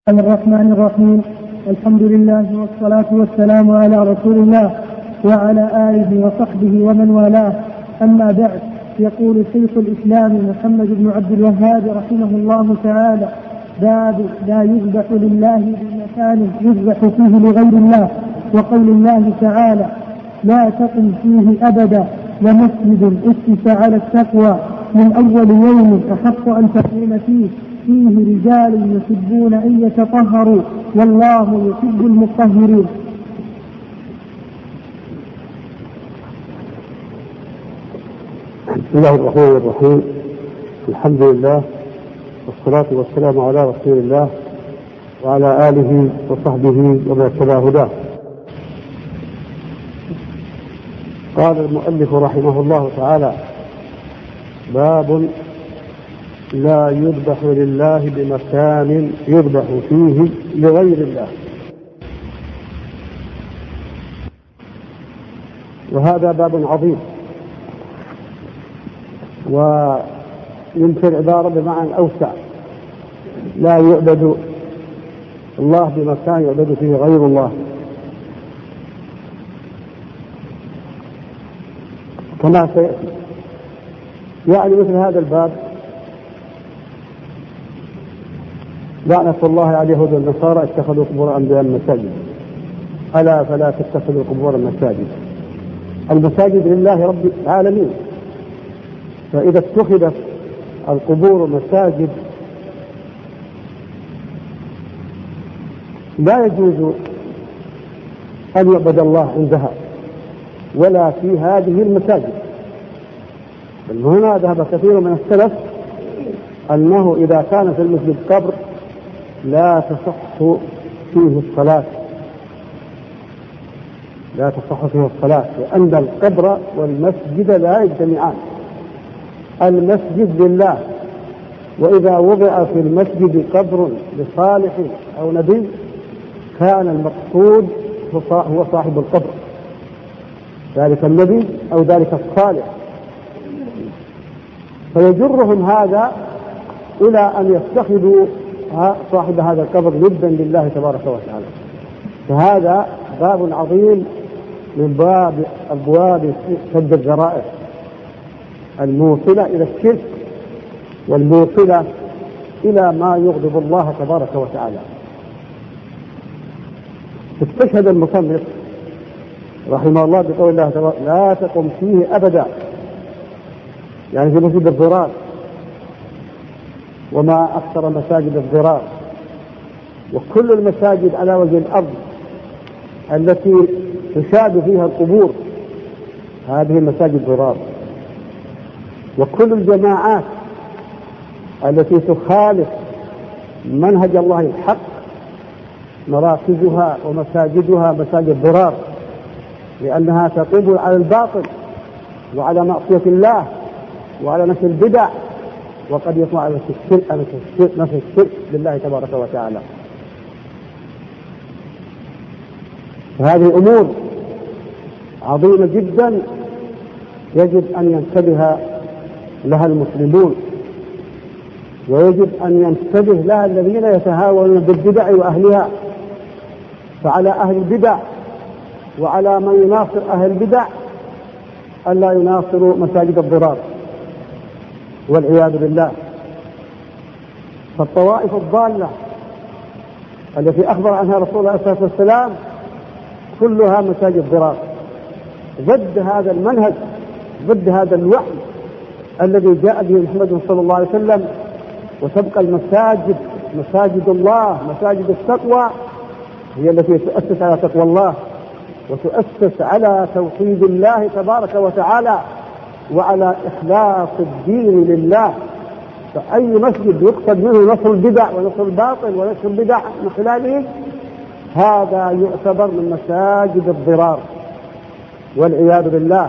الرحمن الرحيم. الحمد لله والصلاة والسلام على رسول الله وعلى آله وصحبه ومن والاه. أما بعد، يقول شيخ الإسلام محمد بن عبد الوهاب رحمه الله تعالى: باب لا يذبح لله بمكان يذبح فيه لغير الله. وقول الله تعالى: لا تقم فيه أبدا ومسجد أسس على التقوى من أول يوم أحق أن تقوم فيه رجال يحبون أن يتطهروا والله يحب المطهرين. بسم الله الرحمن الرحيم. الحمد لله والصلاة والسلام على رسول الله وعلى آله وصحبه ومن اتبع هداه. قال المؤلف رحمه الله تعالى: باب لا يذبح لله بمكان يذبح فيه لغير الله. وهذا باب عظيم، ويمكن عبارة بمعنى أوسع: لا يعبد الله بمكان يعبد فيه غير الله. كما سيأتي يعني مثل هذا الباب لعنة الله على اليهود والنصارى اتخذوا قبور أنبياء مساجد. ألا فلا تتخذوا قبور مساجد. المساجد لله رب العالمين، فإذا اتخذت القبور مساجد لا يجوز أن يعبد الله عندها ولا في هذه المساجد. بل هنا ذهب كثير من السلف أنه إذا كان في المسجد قبر لا تصح فيه الصلاة، لأن القبر والمسجد لا يجتمعان. المسجد لله، وإذا وضع في المسجد قبر لصالح أو نبي كان المقصود هو صاحب القبر، ذلك النبي أو ذلك الصالح، فيجرهم هذا إلى أن يتخذوا صاحب هذا القبر ندا لله تبارك وتعالى. فهذا باب عظيم من باب أبواب سد الذرائع الموصلة إلى الشرك والموصلة إلى ما يغضب الله تبارك وتعالى. استشهد المصنف رحمه الله بقول الله تبارك: لا تقم فيه أبدا، يعني في مسجد الضرار. وما أكثر مساجد الضرار، وكل المساجد على وجه الأرض التي تشاد فيها القبور هذه المساجد ضرار. وكل الجماعات التي تخالف منهج الله الحق مراكزها ومساجدها مساجد ضرار، لأنها تقوم على الباطل وعلى معصية الله وعلى نشر البدع، وقد يطلع على الشرك لله تبارك وتعالى. فهذه أمور عظيمة جدا يجب أن ينتبه لها المسلمون، ويجب أن ينتبه لها الذين يتهاونون بالبدع وأهلها. فعلى أهل البدع وعلى من يناصر أهل البدع ألا يناصروا مساجد الضرار والعياذ بالله. فالطوائف الضالة التي أخبر عنها رسول الله صلى الله عليه وسلم كلها مساجد ضرار، ضد هذا المنهج، ضد هذا الوحي الذي جاء به محمد صلى الله عليه وسلم. وتبقى المساجد مساجد الله، مساجد التقوى، هي التي تؤسس على تقوى الله وتؤسس على توحيد الله تبارك وتعالى وعلى إخلاص الدين لله. فأي مسجد يقصد منه نصر البدع ونصر الباطل ونشر البدع من خلاله هذا يعتبر من مساجد الضرار والعياذ بالله.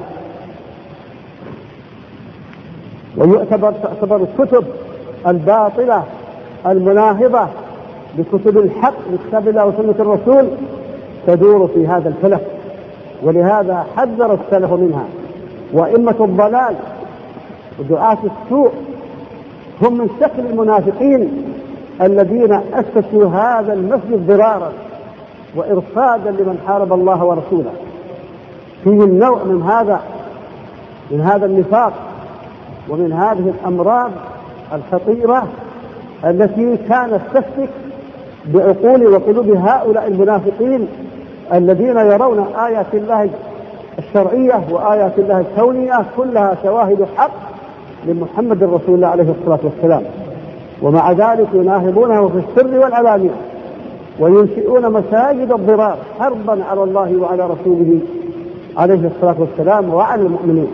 تعتبر الكتب الباطلة المناهضة بكتب الحق بكتاب الله وسنة الرسول تدور في هذا الفلك، ولهذا حذر السلف منها. وإمة الضلال ودعاة السوء هم من شكل المنافقين الذين أسسوا هذا المسجد ضرارا وإرصادا لمن حارب الله ورسوله. فيه النوع من هذا النفاق ومن هذه الأمراض الخطيرة التي كانت تفتك بعقول وقلوب هؤلاء المنافقين الذين يرون آيات الله الشرعية وآيات الله الكونية كلها شواهد حق لمحمد رسول الله عليه الصلاة والسلام، ومع ذلك يناهضونه في السر والعلانية وينشئون مساجد الضرار حربا على الله وعلى رسوله عليه الصلاة والسلام وعلى المؤمنين.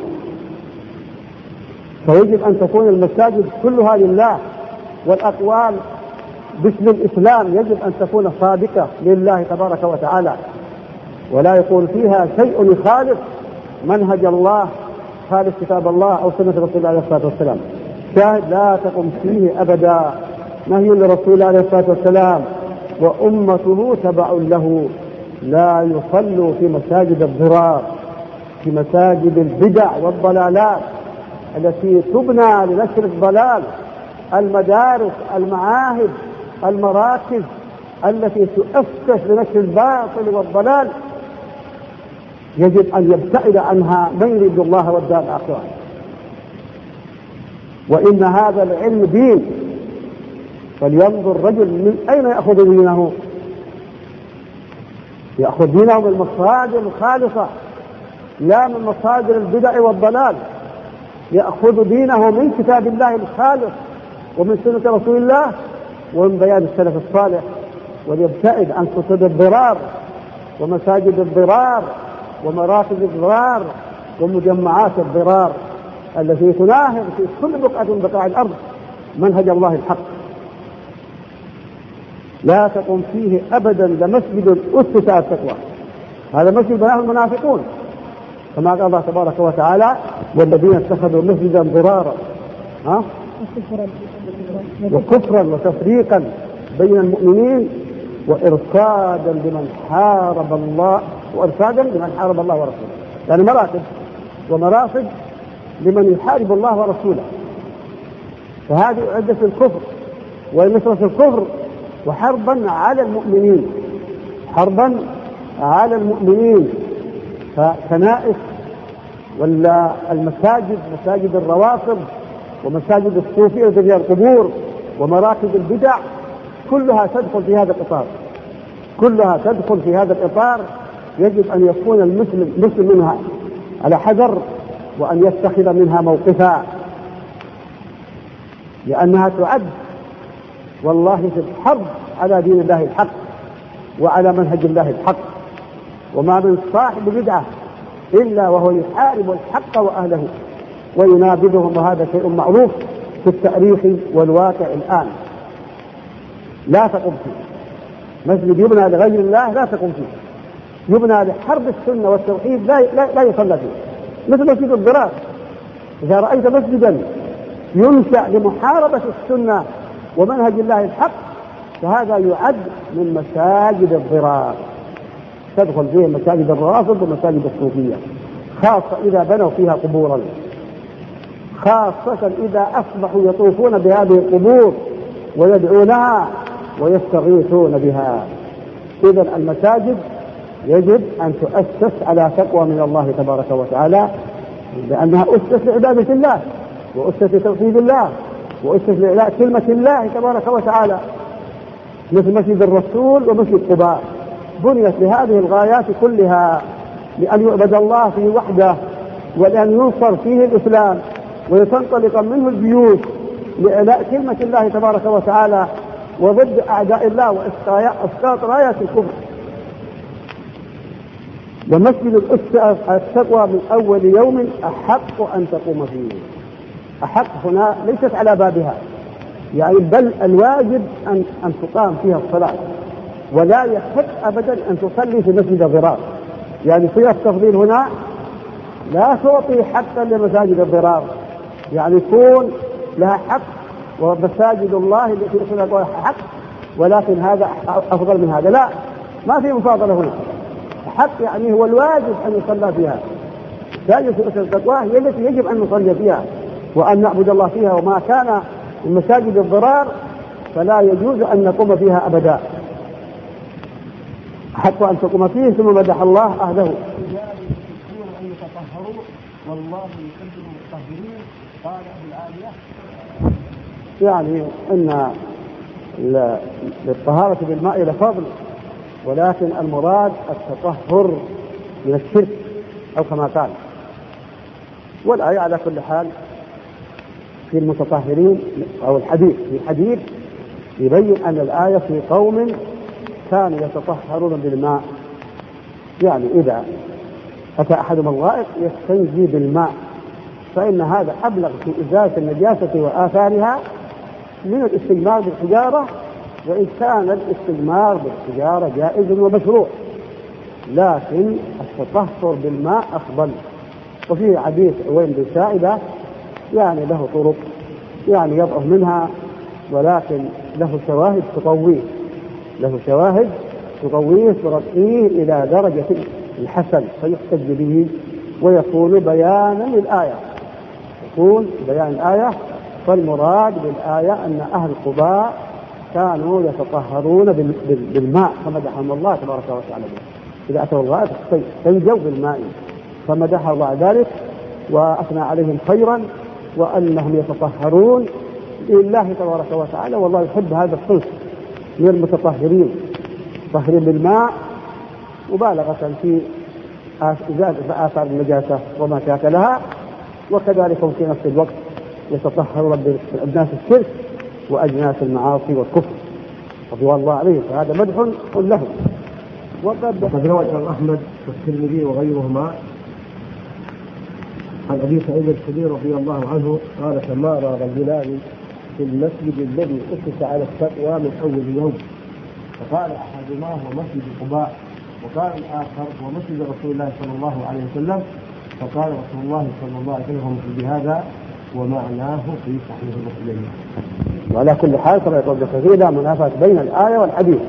فيجب أن تكون المساجد كلها لله، والأقوال باسم الإسلام يجب أن تكون صادقة لله تبارك وتعالى، ولا يكون فيها شيء يخالف منهج الله، خالف كتاب الله أو سنة رسول الله عليه الصلاة والسلام. شاهد لا تقم فيه أبدا، نهي لرسول الله عليه الصلاة والسلام وأمته تبع له، لا يصلوا في مساجد الضرار، في مساجد البدع والضلالات التي تبنى لنشر الضلال، المدارس، المعاهد، المراكز التي تؤسس لنشر الباطل والضلال، يجب أن يبتعد عنها من يريد الله والدار الآخرة. وإن هذا العلم دين، فلينظر الرجل من أين يأخذ دينه. يأخذ دينه من المصادر الخالصة لا من مصادر البدع والضلال، يأخذ دينه من كتاب الله الخالص ومن سنة رسول الله ومن بيان السلف الصالح، وليبتعد عن كتب الضرار ومساجد الضرار ومراكز الضرار ومجمعات الضرار التي تناهض في كل بقعة من بقاع الأرض منهج الله الحق. لا تقم فيه أبدا لمسجد أسس على التقوى، هذا مسجد بناه المنافقون كما قال الله تبارك وتعالى والذين اتخذوا مسجدا ضرارا وكفرا وتفريقا بين المؤمنين وإرصادا لمن حارب الله ورسوله، يعني مراتب ومراصد لمن يحارب الله ورسوله. فهذه عدة الكفر ونصرة الكفر وحربا على المؤمنين، فكنائس ولا المساجد، مساجد الروافض ومساجد الصوفية وذي القبور ومراكز البدع كلها تدخل في هذا الإطار. يجب أن يكون المسلم منها على حذر وأن يتخذ منها موقفا، لأنها تعد والله في الحرب على دين الله الحق وعلى منهج الله الحق. وما من صاحب بدعة إلا وهو يحارب الحق وأهله وينابذهم، وهذا شيء معروف في التاريخ والواقع الآن. لا تقم فيه مسجد يبنى لغير الله، لا تقم فيه، يبنى لحرب السنة والتوحيد لا يصلى فيه، مثل مسجد الضرار. إذا رأيت مسجدا ينشأ لمحاربة السنة ومنهج الله الحق فهذا يعد من مساجد الضرار، تدخل فيه مساجد الروافض ومساجد الصوفية، خاصة إذا بنوا فيها قبورا، خاصة إذا أصبحوا يطوفون بهذه القبور ويدعونها ويستغيثون بها. إذن المساجد يجب أن تؤسس على تقوى من الله تبارك وتعالى، لأنها أسس لعبادة الله وأسس لتوحيد الله وأسس لإعلاء كلمة الله تبارك وتعالى، مثل مسجد الرسول ومسجد قباء، بنيت لهذه الغايات كلها، لأن يعبد الله فيه وحده ولأن ينصر فيه الإسلام ويتنطلق منه الجيوش لإعلاء كلمة الله تبارك وتعالى وضد أعداء الله وإسقاط راية الكفر. ومسجد الأسس التقوى من أول يوم أحق أن تقوم فيه. أحق هنا ليست على بابها، يعني بل الواجب أن تقام فيها الصلاة، ولا يحق أبدا أن تصلي في مسجد الضرار. يعني صيغة التفضيل هنا لا تعطي حقا لمساجد الضرار، يعني يكون لها حق ومساجد الله التي يصلها حق، ولكن هذا أفضل من هذا، لا، ما في مفاضلة هنا. حق يعني هو الواجب أن يصلى فيها. مساجد التقوى هي التي يجب أن نصلي فيها وأن نعبد الله فيها. وما كان من مساجد الضرار فلا يجوز أن نقوم فيها أبدا حتى أن تقوم فيه. ثم مدح الله أهله أن يتطهروا والله يحب المطهرين. قال أبو العالية يعني أن للطهارة بالماء لفضل، ولكن المراد التطهر من الشرك أو كما قال. والآية على كل حال في المتطهرين أو الحديث في حديث يبين أن الآية في قوم كانوا يتطهرون بالماء، يعني إذا أتى أحدهم الغائط يستنجي بالماء، فإن هذا أبلغ في إزالة النجاسة وآثارها من الاستجمار بالحجارة، وإن كان الاستجمار بالحجارة جائز ومشروع، لكن التطهر بالماء أفضل. وفيه حديث عوين بن سائبة يعني له طرق يعني يضعف منها، ولكن له شواهد تقويه ترقيه إلى درجة الحسن فيحتج به ويكون بيانا للآية. فالمراد بالآية أن أهل قباء كانوا يتطهرون بالماء فمدحهم الله تبارك وتعالى. إذا أتوا الغائط استنجوا بالماء فمدح الله ذلك وأثنى عليهم خيرا وأنهم يتطهرون لله تبارك وتعالى، والله يحب هذا الصنف من المتطهرين طهرين بالماء مبالغة في إزالة آثار النجاسة وما شاكلها، وكذلك في نفس الوقت يتطهرون بأجناس الشرك وأجناس المعاصي والكفر رضوان الله عليهم، فهذا مدح لهم. وقد روى أحمد والترمذي وغيرهما عن أبي سعيد الخدري رضي الله عنه قال: تمارى رجلان في المسجد الذي أسس على التقوى من أول يوم، فقال أحدهما هو مسجد قباء، وقال الآخر هو مسجد رسول الله صلى الله عليه وسلم، فقال رسول الله صلى الله عليه وسلم بهذا ومعناه في صحيح مسلم. وعلى كل حال كما يقول الخطيب لا منافاة بين الآية والحديث،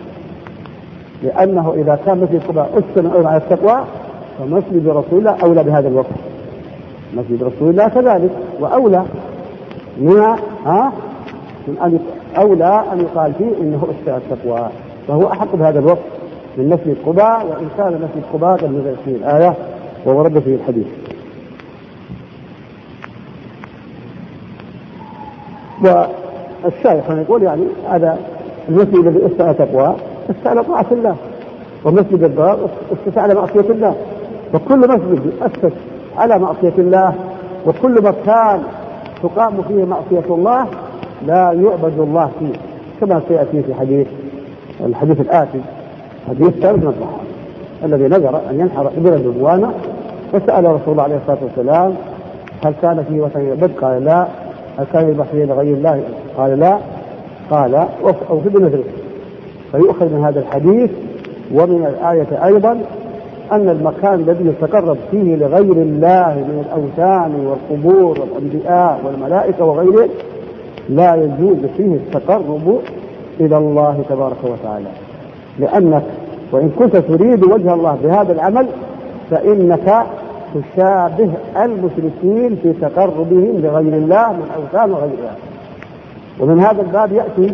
لأنه إذا كان مسجد قباء أسس على التقوى فمسجد رسول الله أولى بهذا الوقت، مسجد رسول الله كذلك وأولى من أولى أن يقال فيه إنه أسس على التقوى، فهو أحق بهذا الوقت من مسجد قباء، وإن كان مسجد قباء قد نزل فيه الآية وورد فيه الحديث. والشيخ يقول يعني هذا المسجد الذي أسس على التقوى أسس على طاعة الله، ومسجد الضرار أسس على معصية الله، وكل مسجد أسس على معصية الله وكل مكان تقام فيه معصية الله لا يعبد الله فيه، كما سيأتي في الحديث الآتي، حديث ثابت بن الضحاك الذي نذر أن ينحر إبل الدبوانة، فسأل رسول الله عليه الصلاة والسلام: هل كان فيه وثن يعبد؟ قال لا. هل كان يذبح لغير الله؟ قال لا. قال: أو في بنذره. فيؤخذ من هذا الحديث ومن الآية أيضا أن المكان الذي يتقرب فيه لغير الله من الأوثان والقبور والأنبياء والملائكة وغيره لا يجوز فيه التقرب إلى الله تبارك وتعالى، لأنك وإن كنت تريد وجه الله بهذا العمل فإنك تشابه المشركين في تقربهم لغير الله من أوثان وغيرها. ومن هذا الباب يأتي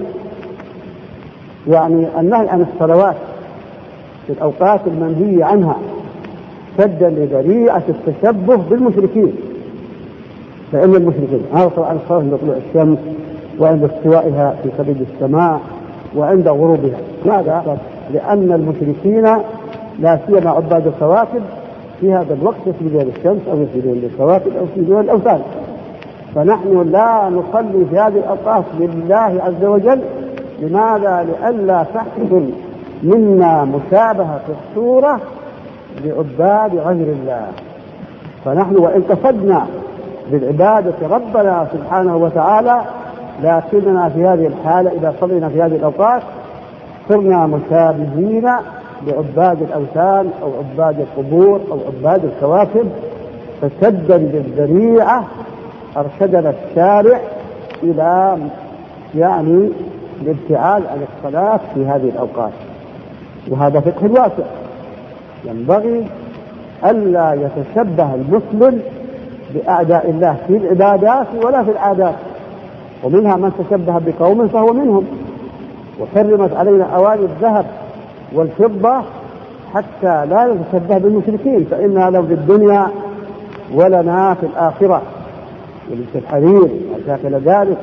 يعني النهي عن الصلوات في الأوقات المنهي عنها سدا لذريعة التشبه بالمشركين، فإن المشركين هذا طبعا الصلاة عند طلوع الشمس وعند استوائها في كبد السماء وعند غروبها. ماذا؟ لأن المشركين لا سيما عباد الكواكب في هذا الوقت يسجدون للشمس أو يسجدون للكواكب أو يسجدون للأوثان، فنحن لا نصلي في هذه الأوقات لله عز وجل. لماذا؟ لئلا تحصل منا مشابهة في الصورة لعباد غير الله. فنحن وإن قصدنا بالعبادة ربنا سبحانه وتعالى، لكننا في هذه الحالة إذا صلينا في هذه الأوقات صرنا مشابهين لعباد الأوثان أو عباد القبور أو عباد الكواكب، فسدا بالذريعة أرشدنا الشارع إلى يعني الابتعاد عن الصلاة في هذه الأوقات. وهذا فقه واسع، ينبغي ألا يتشبه المسلم بأعداء الله في العبادات ولا في العادات، ومنها من تشبه بقوم فهو منهم. وحرمت علينا أواني الذهب والفضة حتى لا نتشبه بالمشركين، فإنها لو في الدنيا ولنا في الآخرة، ولبس الحرير وشاكل ذلك.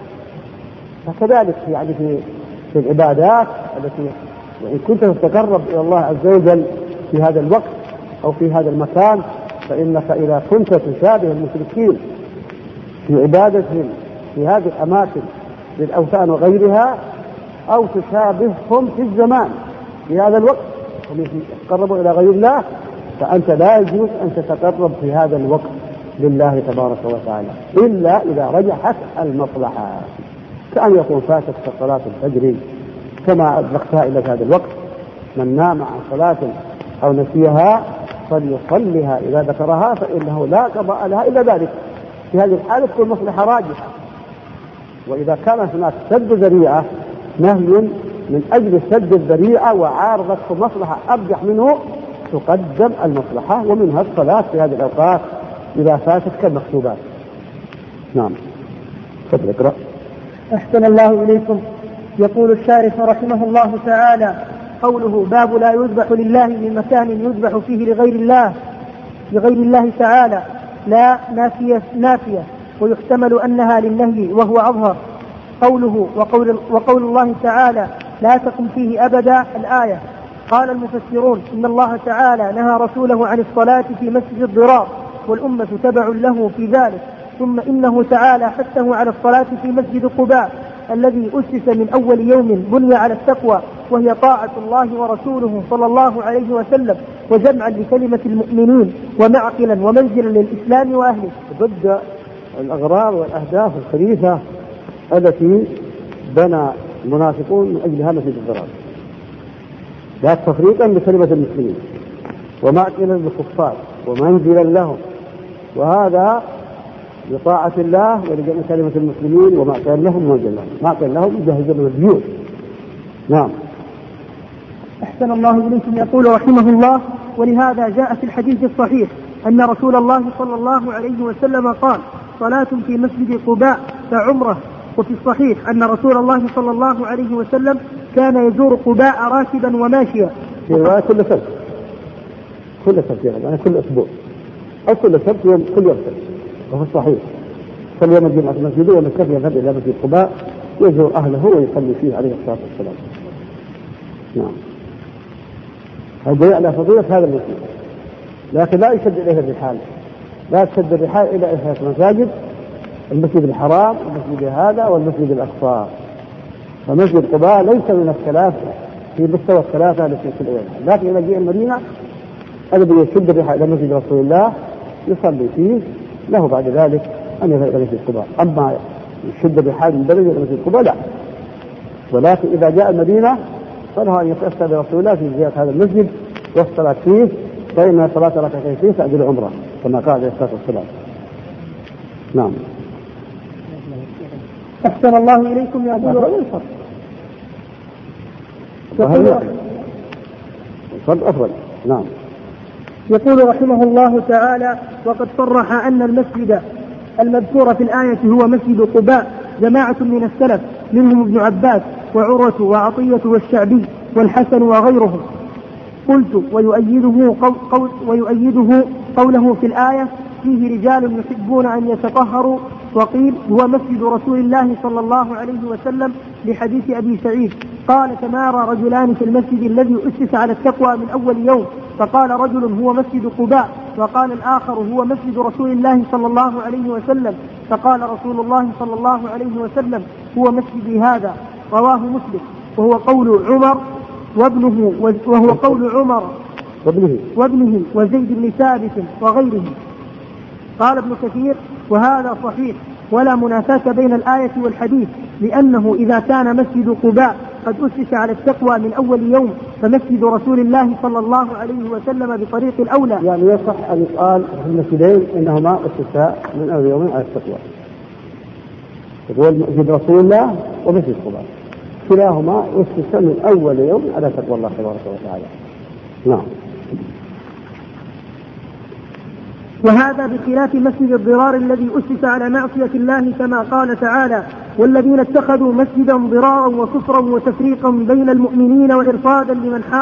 فكذلك يعني في العبادات التي وإن كنت تتقرب إلى الله عز وجل في هذا الوقت أو في هذا المكان، فإنك إذا كنت تشابه المشركين في عبادتهم في هذه الأماكن للأوثان وغيرها، أو تشابههم في الزمان في هذا الوقت هم يتقربوا إلى غير الله، فأنت لا يجوز أن تتقرب في هذا الوقت لله تبارك وتعالى إلا إذا رجحت المصلحة، كأن يكون فاتك صلاة الفجر كما أدركتها إلى هذا الوقت. من نام عن صلاة أو نسيها فليصلها إذا ذكرها فإنه لا قضاء لها إلا ذلك. في هذه الحالة تكون مصلحة راجحة. وإذا كانت هناك سد ذريعة، نهي من أجل سد الذريعة وعارضته مصلحة أرجح منه، تقدم المصلحة، ومنها الصلاة في هذه الأوقات إذا فاتت كالمكتوبات. نعم. تفضل اقرأ. أحسن الله إليكم. يقول الشارح رحمه الله تعالى: قوله باب لا يذبح لله من مكان يذبح فيه لغير الله تعالى، لا نافية ويحتمل أنها للنهي وهو أظهر. قوله وقول الله تعالى لا تقم فيه أبدا الآية. قال المفسرون إن الله تعالى نهى رسوله عن الصلاة في مسجد الضرار والأمة تبع له في ذلك، ثم إنه تعالى حثه على الصلاة في مسجد قباء الذي أسس من أول يوم بني على التقوى، وهي طاعة الله ورسوله صلى الله عليه وسلم، وجمعا لكلمة المؤمنين ومعقلا ومنزلا للإسلام وأهله. ضد الأغراض والأهداف الخبيثة التي بنى المنافقون من أجلها مسجد الضرار، لا تفريقا بكلمة المسلمين ومعقلا بالكفار ومنزلا لهم، وهذا بطاعة الله ولجمع كلمة المسلمين ومعقلا لهم ومنزلا لهم. معقلا لهم يجهز لهم البيوت. نعم. أحسن الله إليكم. يقول رحمه الله: ولهذا جاء في الحديث الصحيح أن رسول الله صلى الله عليه وسلم قال: صلاة في مسجد قباء فعمرة. وفي الصحيح أن رسول الله صلى الله عليه وسلم كان يزور قباء راكبا وماشيا. في رواية كل سبت، يعني كل أسبوع أو كل سبت يوم، كل يوم سبت. وفي الصحيح كل يوم الجمعة في مسجده، ومن كان يذهب إلى مسجد قباء يزور أهله ويصلي فيه عليه الصلاة والسلام. نعم. هذا على فضيلة هذا المسجد، لكن لا يشد إليه الرحال، لا تشد الرحال إلى إحدى المساجد: المسجد الحرام والمسجد هذا والمسجد الأقصى. فمسجد قباء ليس من الثلاثة في مستوى الثلاثة التي في الأول، لكن إذا جاء المدينة الذي يشد الرحال إلى مسجد رسول الله يصلي فيه، له بعد ذلك أن يذهب إلى مسجد قباء. أما يشد الرحال من بلد إلى مسجد قباء لا. ولكن إذا جاء المدينة فله أن يتأسى برسول الله في زيارة هذا المسجد والصلاة فيه، فإن صلاة ركعتين فيه تعدل عمرة كما قال عليه الصلاة والسلام. نعم. أحسن الله إليكم. أفضل. نعم. يقول رحمه الله تعالى: وقد صرح أن المسجد المذكور في الآية هو مسجد قباء جماعة من السلف، منهم ابن عباس وعروة وعطية والشعبي والحسن وغيرهم. قلت: ويؤيده قوله في الآية: فيه رجال يحبون أن يتطهروا. وقيل: هو مسجد رسول الله صلى الله عليه وسلم، لحديث أبي سعيد قال: تمارى رجلان في المسجد الذي أسس على التقوى من أول يوم، فقال رجل: هو مسجد قباء، وقال الآخر: هو مسجد رسول الله صلى الله عليه وسلم، فقال رسول الله صلى الله عليه وسلم: هو مسجدي هذا. رواه مسلم. وهو قول عمر وابنه وزيد بن ثابت وغيره. قال ابن كثير: وهذا صحيح، ولا منافاة بين الآية والحديث، لأنه إذا كان مسجد قباء قد أسس على التقوى من أول يوم، فمسجد رسول الله صلى الله عليه وسلم بطريق الأولى. يعني يصح أن يقال في المسجدين إنهما أسسا من أول يوم على التقوى، يقول مسجد رسول الله ومسجد قباء كلاهما أسس من أول يوم على تقوى الله تبارك وتعالى. نعم. وهذا بخلاف مسجد الضرار الذي أسس على معصية الله، كما قال تعالى: والذين اتخذوا مسجدا ضرارا وكفرا وتفريقا بين المؤمنين وإرصادا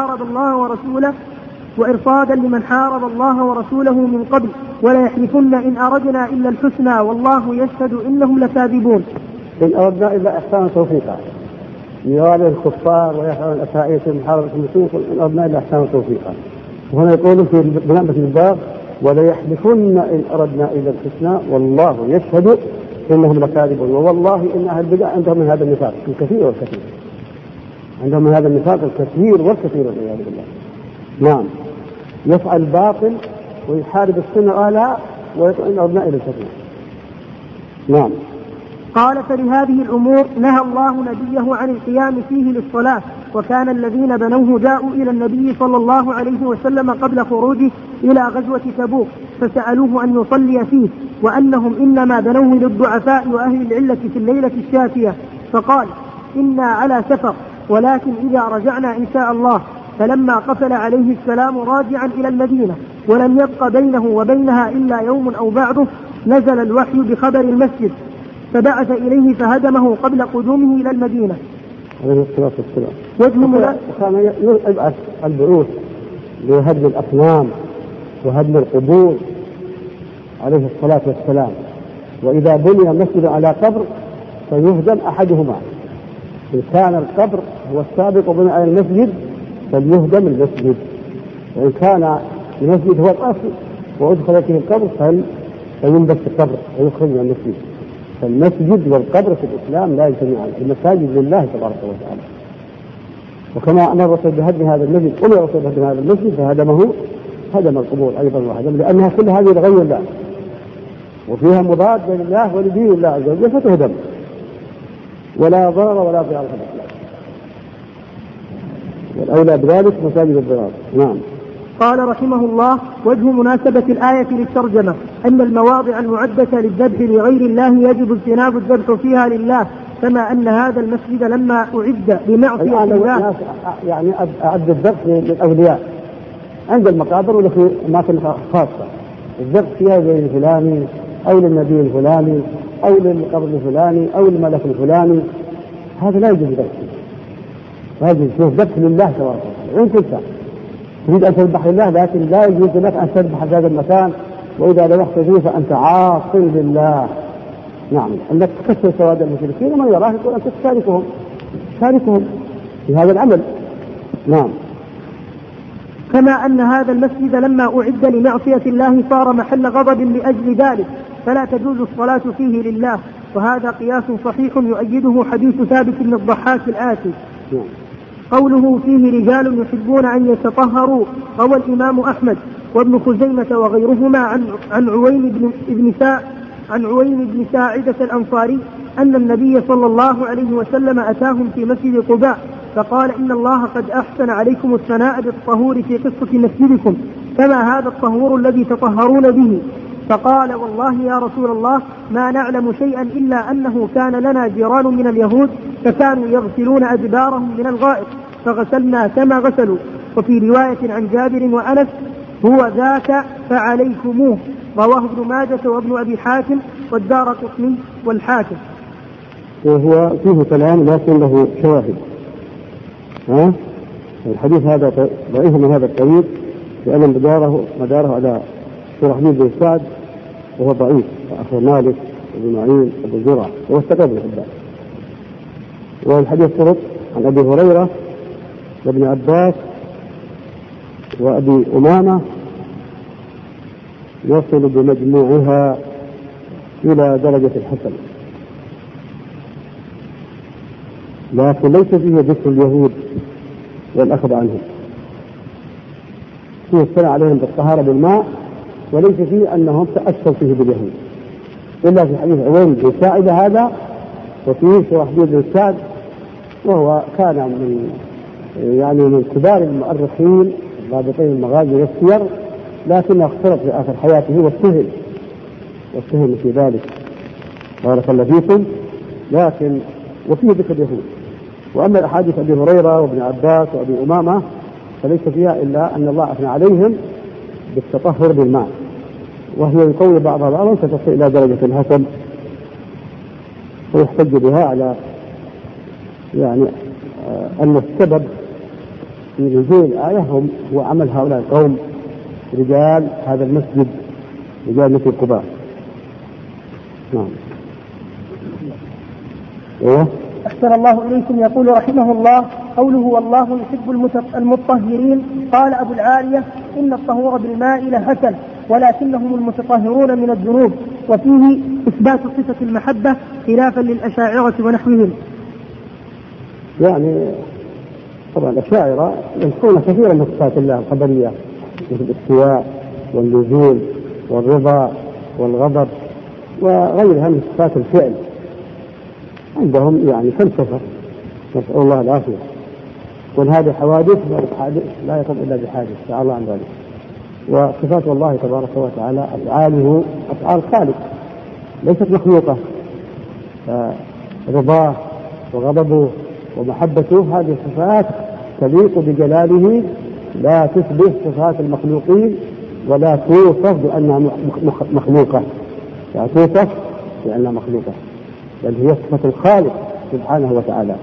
لمن حارب الله ورسوله من قبل ولا يحلفن إن أردنا إلا الحسنى والله يشهد إنهم لكاذبون. إن أردنا إلا إحسانا توفيقا يوالي الكفار ويفعلون الأسائية محاربة المسلمين إن أردنا إلا إحسانا توفيقا. وهنا يقول في بنامة الباب ولا يحلفن إن أردنا إلا الحسنى والله يشهد إنهم لكاذبون. ووالله إن أهل البدع عندهم من هذا النفاق الكثير والكثير، عندهم من هذا النفاق الكثير والكثير والعياذ بالله. نعم، يفعل الباطل ويحارب السنة آلاء ويقول إن أردنا إلى الحسنى. نعم. قال فلهذه الأمور نهى الله نبيه عن القيام فيه للصلاة، وكان الذين بنوه جاءوا إلى النبي صلى الله عليه وسلم قبل خروجه إلى غزوة تبوك فسألوه أن يصلي فيه، وأنهم إنما بنوه للضعفاء وأهل العلة في الليلة الشاتية، فقال إنا على سفر ولكن إذا رجعنا إن شاء الله. فلما قفل عليه السلام راجعا إلى المدينة ولم يبق بينه وبينها إلا يوم أو بعضه نزل الوحي بخبر المسجد فبعث إليه فهدمه قبل قدومه إلى المدينة. وكان يبعث البعوث لهدم الأصنام وهدم القبور عليه الصلاة والسلام، وإذا بني مسجد على قبر فيهدم أحدهما، إن كان القبر هو السابق بناء المسجد فليهدم المسجد، وإن كان المسجد هو الأصل وأدخل فيه القبر فينبت القبر ويخرج من المسجد. فالمسجد والقبر في الإسلام لا يجتمعان، المساجد لله تبارك وتعالى. وكما أمر الرسول بهدم هذا المسجد أمر الرسول بهدم هذا المسجد فهدمه، هدم القبور أيضا وهدم، لأنها كل هذه لغير الله وفيها مضاد لله ولدين الله عز وجل فتهدم، ولا ضرر ولا ضرر في الإسلام، والأولى بذلك مساجد الضرار. نعم. قال رحمه الله وجه مناسبة الآية للترجمة أن المواضع المعدة للذبح لغير الله يجب اجتناب الذبح فيها لله، كما أن هذا المسجد لما أعد بمعصية الله يعني أعد الذبح للأولياء عند المقابر ولا في أماكن خاصة، الذبح فيها زي الفلاني أو للنبي الفلاني أو للقبر الفلاني أو للملك الفلاني، هذا لا يجوز ذبح، هذا ذبح لله تبارك وتعالى. وإن كنت تريد أن تذبح لله لكن لا يجوز لك أن تذبح في هذا المكان، وإذا ذبحت فيه فأنت عاص لله. نعم، أنك تكسر سواد المشركين ومن يراه يقول أنت تشاركهم في هذا العمل. نعم. كما أن هذا المسجد لما أعد لمعصية الله صار محل غضب لأجل ذلك فلا تجوز الصلاة فيه لله، وهذا قياس صحيح يؤيده حديث ثابت بن الضحاك الآتي. نعم. قوله فيه رجال يحبون أن يتطهروا، روى الإمام أحمد وابن خزيمة وغيرهما عن عوين بن ساعدة الأنصاري أن النبي صلى الله عليه وسلم أتاهم في مسجد قباء فقال إن الله قد أحسن عليكم الثناء بالطهور في قصة مسجدكم، كما هذا الطهور الذي تطهرون به. فقال والله يا رسول الله ما نعلم شيئا إلا أنه كان لنا جيران من اليهود فكانوا يغسلون أدبارهم من الغائط فغسلنا كما غسلوا. وفي رواية عن جابر وأنس هو ذاك فعليكموه، رواه ابن ماجة وابن أبي حاتم والدارقطني والحاكم. وهو فيه كلام لكن له شواهد. الحديث هذا ضعيف من هذا الطريق لأن مداره على شرحبيل بن سعد وهو ضعيف، أخو مالك وابن معين وابن زرع وهو استقر بن حبان. والحديث طرق عن أبي هريرة وابن عباس وأبي أمامة يصل بمجموعها إلى درجة الحسن، لكن ليس فيه ذكر اليهود والأخذ عنهم، فيه الصلاة عليهم بالطهارة بالماء، وليس فيه أنهم تأثروا فيه باليهود، إلا في حديث عوين بن ساعدة هذا، وفيه شرحبيل بن سعد وهو كان من كبار المؤرخين ضابطين المغازي والسير، لكنه اختلط في آخر حياته واتهم في ذلك بارك الله فيكم، لكن وفيه ذكر اليهود. وأما الأحاديث أبي هريرة وابن عباس وأبي أمامة فليس فيها إلا أن الله أثنى عليهم بالتطهر بالماء، وهي يقوي بعضها بعضا فتصل إلى درجة الحسن. ويحتج بها على يعني أن السبب في نزول الآية هو عمل هؤلاء القوم رجال هذا المسجد، رجال مسجد قباء. نعم. أحسن الله إليكم. يقول رحمه الله: قوله والله يحب المطهرين. قال أبو العالية: إن الطهور بالماء لحسن، ولكنهم المتطهرون من الذنوب. وفيه إثبات صفة المحبة خلافا للأشاعرة ونحوهم. يعني طبعا الأشاعرة يذكرون كثيرا من صفات الله الخبرية، مثل الاستواء والنزول والرضا والغضب وغيرها من صفات الفعل. عندهم يعني فلسفة، نسأل الله العافية. وهذه حوادث لا يقوم إلا بحادث، تعالى الله عن ذلك. وصفات الله تبارك وتعالى أفعاله أفعال خالق ليست مخلوقة، رضاه وغضبه ومحبته هذه صفات تليق بجلاله، لا تشبه صفات المخلوقين ولا توصف بأنها مخلوقة، لا توصف بأنها مخلوقة، بل هي صفة الخالق سبحانه وتعالى.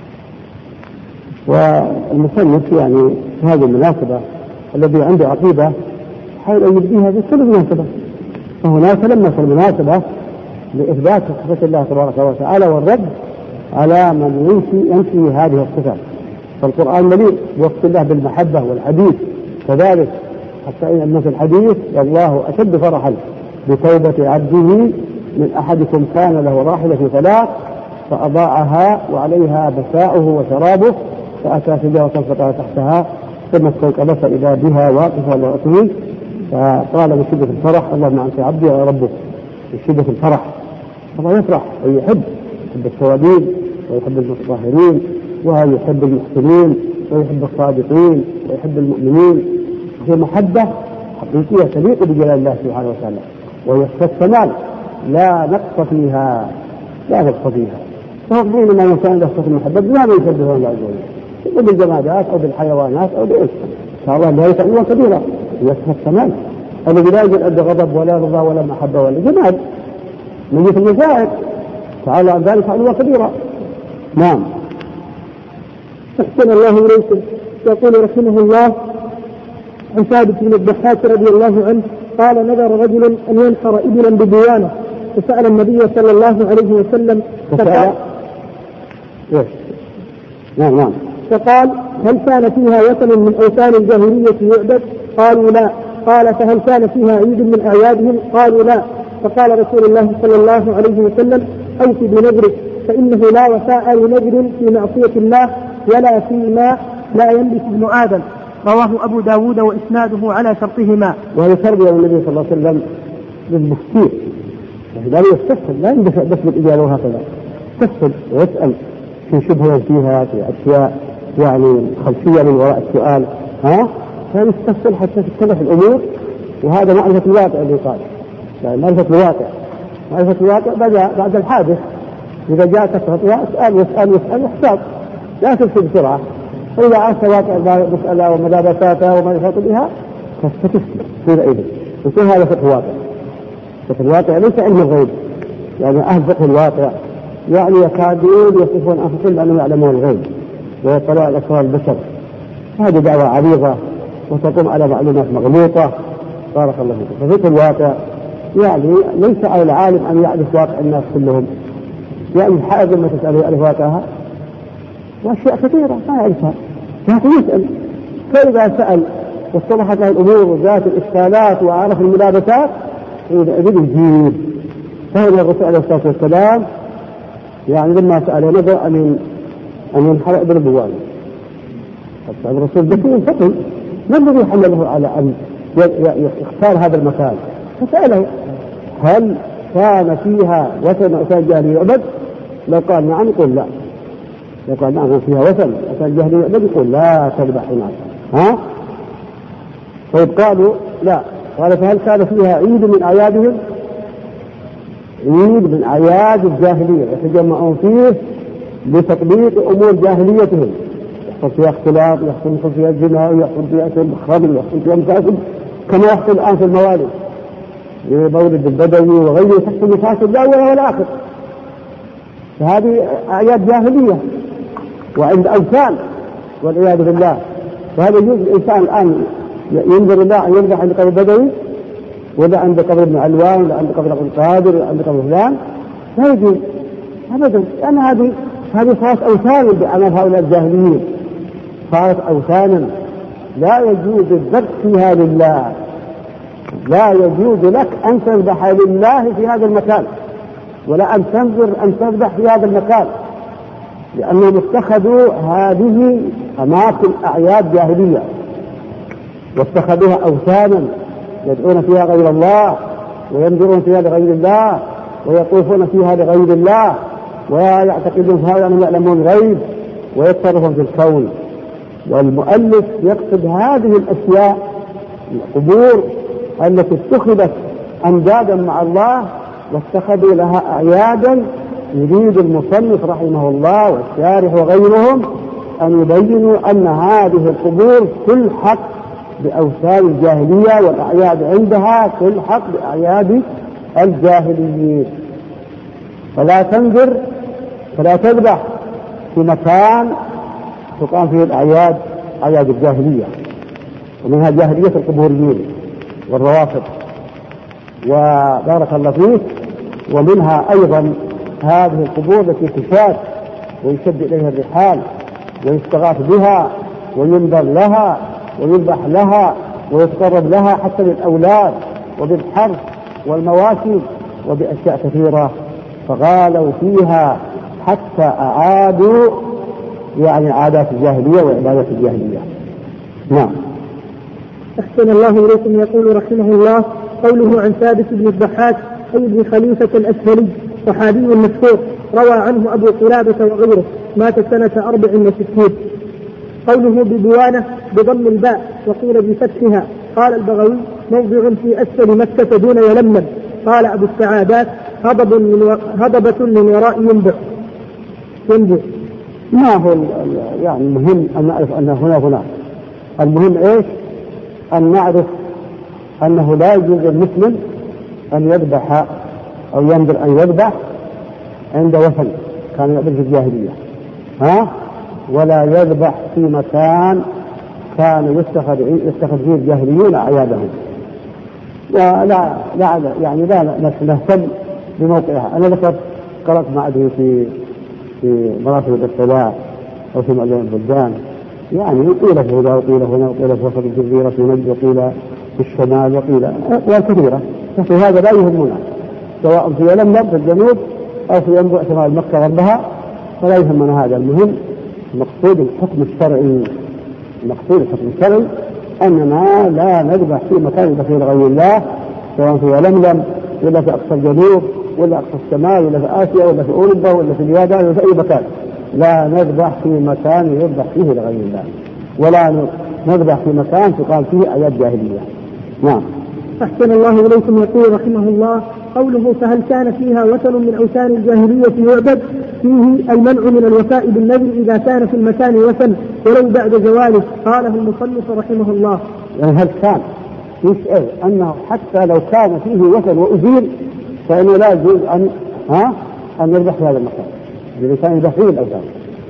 والمصنف يعني في هذه المناسبة الذي عنده عقيدة حاول أن يبديها في كل مناسبة، فهناك لما في المناسبة لإثبات صفة الله تبارك وتعالى والرد على من ينفي هذه الصفات. فالقرآن مليء بوصف الله بالمحبة والحديث كذلك، حتى إن في الحديث: والله أشد فرحا بتوبة عبده من أحدكم كان له راحلة في ثلاث فأضاعها وعليها بساؤه وشرابه فأتى شجرة فقال تحتها ثم استيقظ فإذا بها واقفة وأتيه فقال من شدة الفرح: اللهم أنت عبدي يا ربه. من شدة الفرح الله يفرح ويحب التوابين ويحب المتطهرين ويحب المحسنين ويحب الصادقين ويحب المؤمنين. هي محبة حقيقية تليق بجلال الله سبحانه وتعالى، وهي الكمال لا نقص فيها، لا نقص فيها. فحينما الإنسان له صفة المحبة بماذا يشبهه الله عز وجل؟ بالجمادات أو بالحيوانات أو بإيش؟ إن شاء الله ذلك أمور كبيرة، هي صفة الكمال الذي لا يوجد عنده غضب ولا رضا ولا محبة ولا جمال، من مثل المشاعر تعالى عن ذلك أمور كبيرة. نعم. أحسن الله إليكم. يقول رحمه الله عن ثابت بن الضحاك رضي الله عنه قال: نذر رجل أن ينحر إبلا بديانة فسأل النبي صلى الله عليه وسلم فقال: هل كان فيها وثن من أوثان الجاهلية يعبد؟ قالوا لا. قال: فهل كان فيها عيد من أعيادهم؟ قالوا لا. فقال رسول الله صلى الله عليه وسلم: أوف بنذرك، فإنه لا وفاء لنذر في معصية الله ولا فيما لا يملك ابن آدم. رواه أبو داود وإسناده على شرطهما. وهذا تربية النبي صلى الله عليه وسلم للمفتي، لا يستسهل، لا يندفع بس بالإجابة هكذا، يستسهل ويسأل في شبهة فيها في أشياء يعني خلفية من وراء السؤال، فيستسهل حتى تتضح الأمور. وهذا معرفة الواقع اللي قال، يعني معرفة الواقع بعد الحادث. إذا جاء كثرة اسأل واحتاط، لا تمشي بسرعة. فإذا عرفت واقع المسألة وملابساتها وما يحاط بها فتفتح حينئذ. يكون هذا فقه الواقع. فقه الواقع ليس علم الغيب، يعني أهل فقه الواقع يعني يكادون يصفون أنفسهم بأنهم يعلمون الغيب ويطلعون على أسرار البشر. هذه دعوة عريضة وتقوم على معلومات مغلوطة. بارك الله فيكم. ففقه الواقع يعني ليس على العالم أن يعرف واقع الناس كلهم، يعني الحائض لما تسأله يعرف واقعها وأشياء كثيرة ما يعرفها، لكن يسأل. فإذا سأل واصطلحت له الأمور وذات الإشكالات وعرف الملابسات إذا يجيب. فإن الرسول عليه الصلاة والسلام يعني لما سأل نذر أن ينحر ابن بوانه، حتى الرسول ذكي فقه ما الذي حمله على أن يختار هذا المكان؟ فسأله: هل كان فيها وثن أوثان جاهلية يعبد؟ لو قال نعم يقول لا. لو قال نعم فيها وثن أوثان جاهلية يعبد يقول لا تذبح هناك. طيب قالوا لا. قال: فهل كان فيها عيد من أعيادهم؟ عيد من أعياد الجاهلية يتجمعون فيه لتطبيق أمور جاهليتهم، يحصل فيها اختلاط، يحصل فيها الزنا، يحصل فيها الخمر، يحصل فيها المفاسد كما يحصل الآن في الموالد، مولد البدوي وغيره، تحصل مفاسد لا أول ولا آخر. فهذه أعياد جاهلية وعند أوثان والعياذ بالله. وهذا يجوز الإنسان الآن ينظر الله أن يذبح عند قبر بدوي ولا عند قبر ابن علوان ولا عند قبر عبد القادر ولا عند قبر فلان، لا يجوز أبدا، لأن هذه صارت أوثانا بأعمال هؤلاء الجاهليين، صارت أوثانا لا يجوز الذبح فيها لله. لا يجوز لك أن تذبح لله في هذا المكان ولا أن تنظر أن تذبح في هذا المكان، لأنهم اتخذوا هذه أماكن أعياد جاهلية واتخذوها أوثانا يدعون فيها غير الله وينذرون فيها لغير الله ويطوفون فيها لغير الله ويعتقدون فيها أنهم يعلمون غيب ويتصرفون في الكون. والمؤلف يقصد هذه الأشياء القبور التي اتخذت أندادا مع الله واتخذوا لها أعيادا. يريد المصنف رحمه الله والشارح وغيرهم أن يبينوا أن هذه القبور تلحق بأوثان الجاهلية والأعياد عندها تلحق بأعياد الجاهليين. فلا تنذر فلا تذبح في مكان تقام فيه الأعياد أعياد الجاهلية، ومنها جاهلية القبوريين والروافض وبارك الله فيك. ومنها أيضا هذه القبور التي تشاد ويشد إليها الرحال ويستغاث بها وينذر لها ويذبح لها ويتقرب لها حتى للأولاد وبالحرث والمواشي وبأشياء كثيرة، فغالوا فيها حتى أعادوا يعني عادات الجاهلية وعبادات الجاهلية. نعم. أحسن الله إليكم. يقول رحمه الله: قوله عن ثابت بن الضحاك أي بن خليفة الأسهلي صحابي مشهور روى عنه أبو قلابة وغيره، مات سنة 64. قوله ببوانة بضم الباء وقيل بفتحها. قال البغوي: موضع في أسفل مكة دون يلمم. قال أبو السعادات: هضبة من وراء ينبع. ما هو يعني المهم أن نعرف أن هنا المهم إيش؟ أن نعرف أنه لا يجوز للمسلم أن يذبح أو ينذر أن يذبح عند وثن كان يعبد في الجاهلية، ولا يذبح في مكان كان يتخذ فيه الجاهليون أعيادهم. لا يعني لا نهتم بموقعها. أنا قرأت ما أدري في مراتب الاطلاع أو في معجم البلدان، يعني قيل في هنا وقيل هنا وقيل في وسط الجزيرة في نجد وقيل في الشمال وقيل كثيرة. ففي هذا لا يهمنا، سواء في يلملم في الجنوب أو في ينبع شمال مكة غربها، فلا يهمنا هذا. المهم مقصود الحكم الشرعي أننا لا نذبح في مكان يذبح غير الله، سواء في يلملم ولا في أقصى الجنوب ولا أقصى الشمال ولا في آسيا ولا في أوروبا ولا في اليابان ولا في أي مكان. لا نذبح في مكان يذبح فيه لغير الله، ولا نذبح في مكان تقام فيه آيات جاهلية. نعم. أحسن الله إليكم. يقول رحمه الله: قوله فهل كان فيها وثن من أوثان الجاهلية يعبد فيه المنع من الوفاء بالنذر إذا كان في المكان وثن ولو بعد زواله. قاله المصنف رحمه الله: يعني هل كان يسأل أنه حتى لو كان فيه وثن وأزيل فإنه لا يجوز أن نذبح في هذا المكان إذا كان يذبح فيه الأوثان.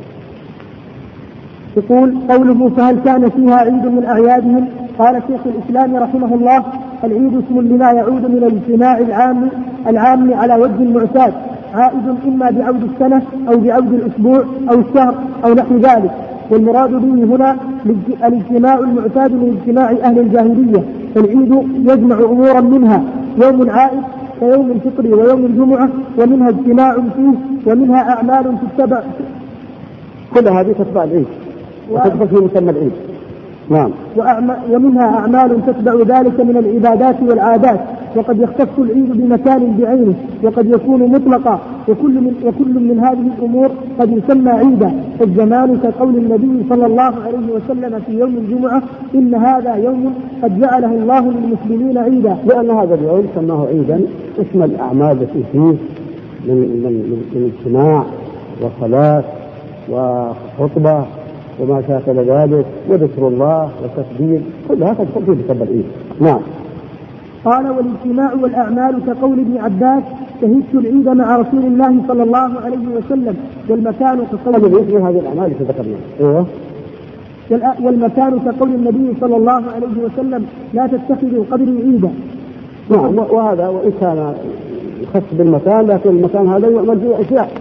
يقول قوله فهل كان فيها عيد من أعيادهم. قال شيخ الإسلام رحمه الله: العيد اسم لما يعود من الاجتماع العام على وجه المعتاد، عائد إما بعود السنة أو بعود الأسبوع أو الشهر أو نحو ذلك. والمراد به هنا الاجتماع المعتاد من اجتماع أهل الجاهلية. فالعيد يجمع أمورا منها يوم عائد كيوم الفطر ويوم الجمعة، ومنها اجتماع فيه ومنها أعمال تتبع. كل هذه تتبع العيد وتدخل في مسمى العيد. نعم. ومنها أعمال تتبع ذلك من العبادات والعادات، وقد يختص العيد بمكان بعينه وقد يكون مطلقا، وكل من هذه الأمور قد يسمى عيدا. الزمان كقول النبي صلى الله عليه وسلم في يوم الجمعة: إن هذا يوم قد جعله الله للمسلمين عيدا. لأن هذا اليوم سماه عيدا اسم الأعمال التي فيه من اجتماع وصلاة وخطبة وما شاكل ذلك وذكر الله وتسبيح، كل هذا تدخل فيه بسبب العيد. نعم. قال والاجتماع والأعمال كقول ابن عباس شهدت العيد مع رسول الله صلى الله عليه وسلم والمكان كقول هذه الأعمال التي ذكرناها. والمكان كقول النبي صلى الله عليه وسلم لا تتخذوا قبري عيدا. نعم، وهذا وإن كان يخص بالمكان لكن المكان هذا يعمل فيه أشياء،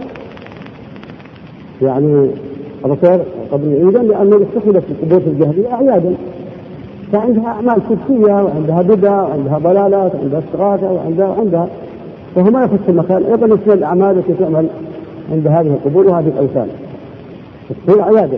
يعني الرسول قبري عيدا لأنه اتخذت القبور في الجاهلية أعيادا، فعندها أعمال كفرية وعندها بدع وعندها ضلالات وعندها استغاثة وعندها فهو ما يخص المكان. أيضا مثل الأعمال التي تعمل عند هذه القبور وهذه الأوثان تصير أعيادا.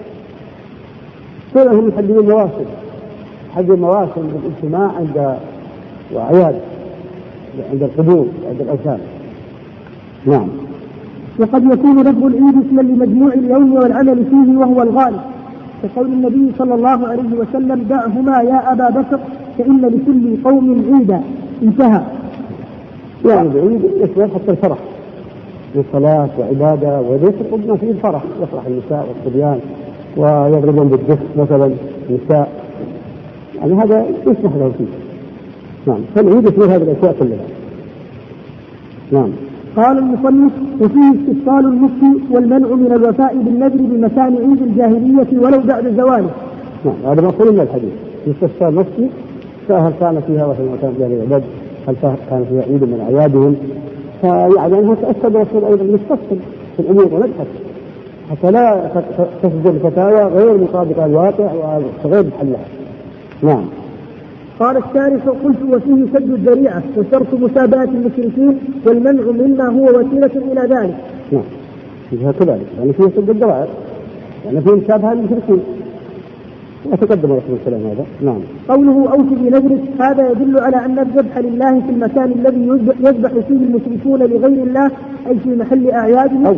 كلهم يحددون مواسم، حد المواسم بالاجتماع عند وأعياد عند القبور عند الأوثان. نعم. وقد يكون لفظ العيد اسما لمجموع اليوم والعمل فيه وهو الغالب، كقول النبي صلى الله عليه وسلم دعهما يا أبا بكر فإن لكل قوم عيدا. انتهى. يعني العيد يشمل حتى الفرح بالصلاة وعبادة، وليس قلنا فيه الفرح، يفرح النساء والصبيان ويضربون بالدف مثلا النساء، يعني هذا يسمح له فيه. نعم، فالعيد يشمل هذه الأشياء كلها. نعم. قال المصنف وفيه استبطال المفتي والمنع من الوفاء بالنذر بمكان عيد الجاهلية ولو بعد زواله. نعم، هذا مقول من الحديث. استبطال المفتي هل كان فيها وفي مكان الجاهلية، هل كان فيها عيد من أعيادهم، فيعني أنها تأكد الرسول أيضا مستفصل في الأمور ونبحث حتى لا تصدر الفتاوى غير مطابقة للواقع وغير محلها. نعم. قال الشارح قلت وفيه سد الذريعة وشرط مساباة المشركين والمنع مما هو وسيلة إلى ذلك. نعم، فيها كذلك، يعني فيه سد الذرائع، يعني فيه مشابهة للمشركين وتقدم رسول الله هذا. نعم. قوله أوفي بنذرك هذا يدل على أن الذبح لله في المكان الذي يذبح فيه المشركون لغير الله أي في محل أعيادهم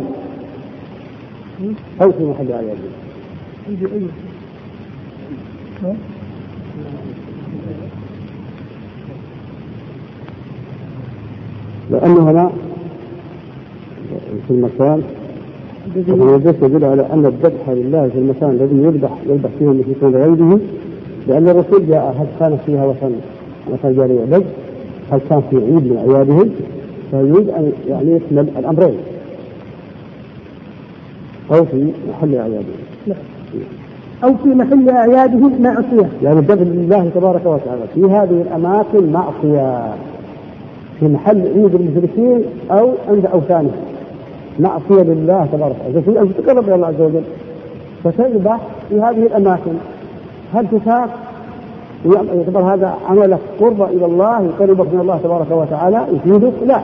أو في محل أعيادهم. لأنه هنا في المكان يدل على أن الذبح لله في المكان الذي يذبح فيه المشركون لغيره، لأن الرسول جاء هل كان فيها وثن جاري يعبد، هل كان في عيد من أعيادهم، فيريد أن يعني يشمل الأمرين أو في محل أعيادهم. أو في محل أعيادهم معصية، يعني الذبح لله تبارك وتعالى في هذه الأماكن معصية، في محل عيد المشركين أو عند أوثانهم معصية لله تبارك وتعالى، أن تتقرب إلى الله عز وجل فتذبح في هذه الأماكن. هل تساق يعتبر هذا عملك قرب إلى الله يقربك من الله تبارك وتعالى يفيدك؟ لا،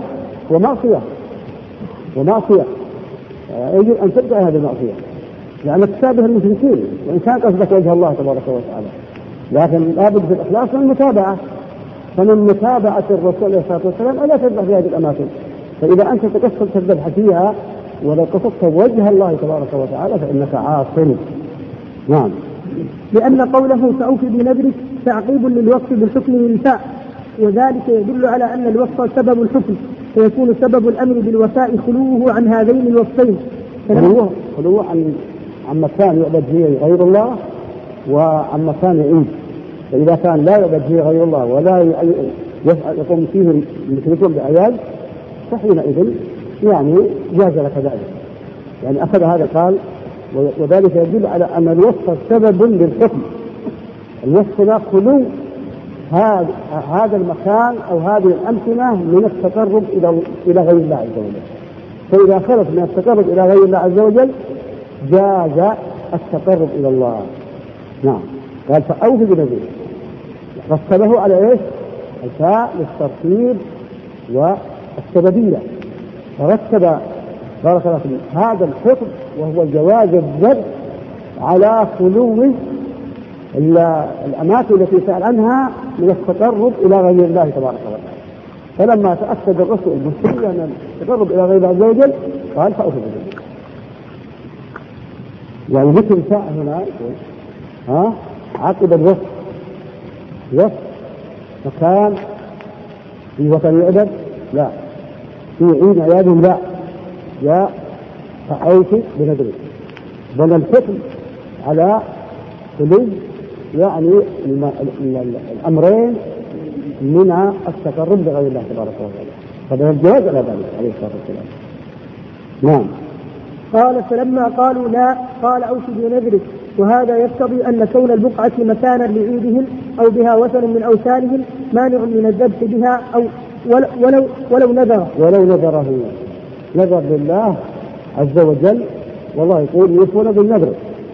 ومعصية يجب أن تبدأ هذه المعصية لأنك تشابه المشركين وإن كان قصدك وجه الله تبارك وتعالى، لكن لابد في الإخلاص والمتابعة. فمن متابعة الرسول عليه الصلاة والسلام ألا تذبح في هذه الأماكن، فإذا أنت تقصد تذبح فيها ولو قصدت وجه الله تبارك وتعالى فإنك عاصم. نعم. لأن قوله فأوفي بنذرك تعقيب للوصف بالحكم للفاء، وذلك يدل على أن الوصف سبب الحكم، فيكون سبب الأمر بالوفاء خلوه عن هذين الوصفين، خلوه عن مكان يعبد فيه غير الله وعن مكان يعيد. فإذا كان لا يعبد فيه غير الله ولا يقوم فيه المشركون بأعياد فحينئذ يعني جاز لك ذلك، يعني أخذ هذا قال وذلك يدل على أن الوصف سبب للحكم. الوصف لا خلو هذا المكان أو هذه الأمكنة من التقرب إلى غير الله عز وجل، فإذا خلت من التقرب إلى غير الله عز وجل جاز التقرب إلى الله. نعم. قال فأوفي بنذرك، رتبه على إيش؟ الفاء للترتيب والسببية، فرتب بارك الله فيك هذا الحكم وهو جواز الذبح على خلو الأماكن التي سأل عنها من التقرب إلى غير الله تبارك وتعالى. فلما تأكد الرسول المستقيم أن التقرب إلى غير الله عز وجل قال فأوفي بنذرك. يعني ذكر ساعة هنا عقد الوصف مكان في وطن يعبد لا، في عيد أعيادهم لا، يا فأوفي بنذرك، بل الحكم على خلو يعني الأمرين من التقرب لغير الله تبارك وتعالى، فده الجواز على ذلك عليه الصلاة والسلام. نعم. قال فلما قالوا لا قال أوفوا بنذرك، وهذا يقتضي أن كون البقعة مكانا لعيدهم أو بها وثن من أوثانهم مانع من الذبح بها أو ولو نذره نذر لله عز وجل، والله يقول يوفون بالنذر.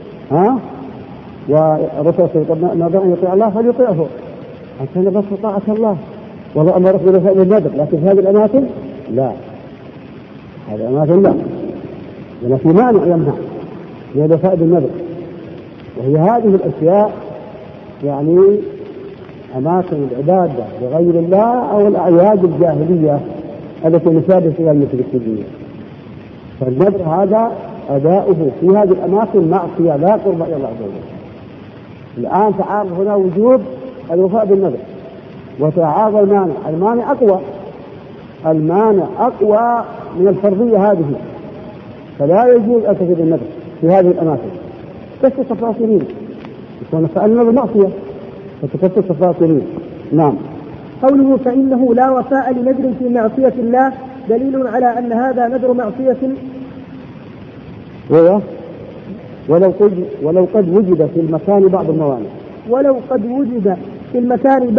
والرسول يقول نذر أن يطيع الله فليطيعه، عشان بس طاعة الله، والله أمرك بوفاء بالنذر، لكن في هذه الأماكن لا، هذه الأماكن لا، لأن في مانع يمنع من الوفاء بالنذر. وهي هذه الأشياء يعني أماكن العبادة لغير الله أو الأعياد الجاهلية التي نشابه فيها المشركين، فالنذر هذا أداؤه في هذه الأماكن معصية لا قرب إلى الله عز وجل. الآن تعارض هنا وجوب الوفاء بالنذر وتعارض المانع أقوى من الفرضية هذه، فلا يجوز أن تجد النذر في هذه الأماكن. كسر التفاصيلين يكون فعلنا بمعصية فتكسر التفاصيلين. نعم. قوله فإنه لا وفاء لنذر في معصية الله دليل على أن هذا نذر معصية، ولو قد وجد في المكان بعض الموانع، ولو قد وجد في المكان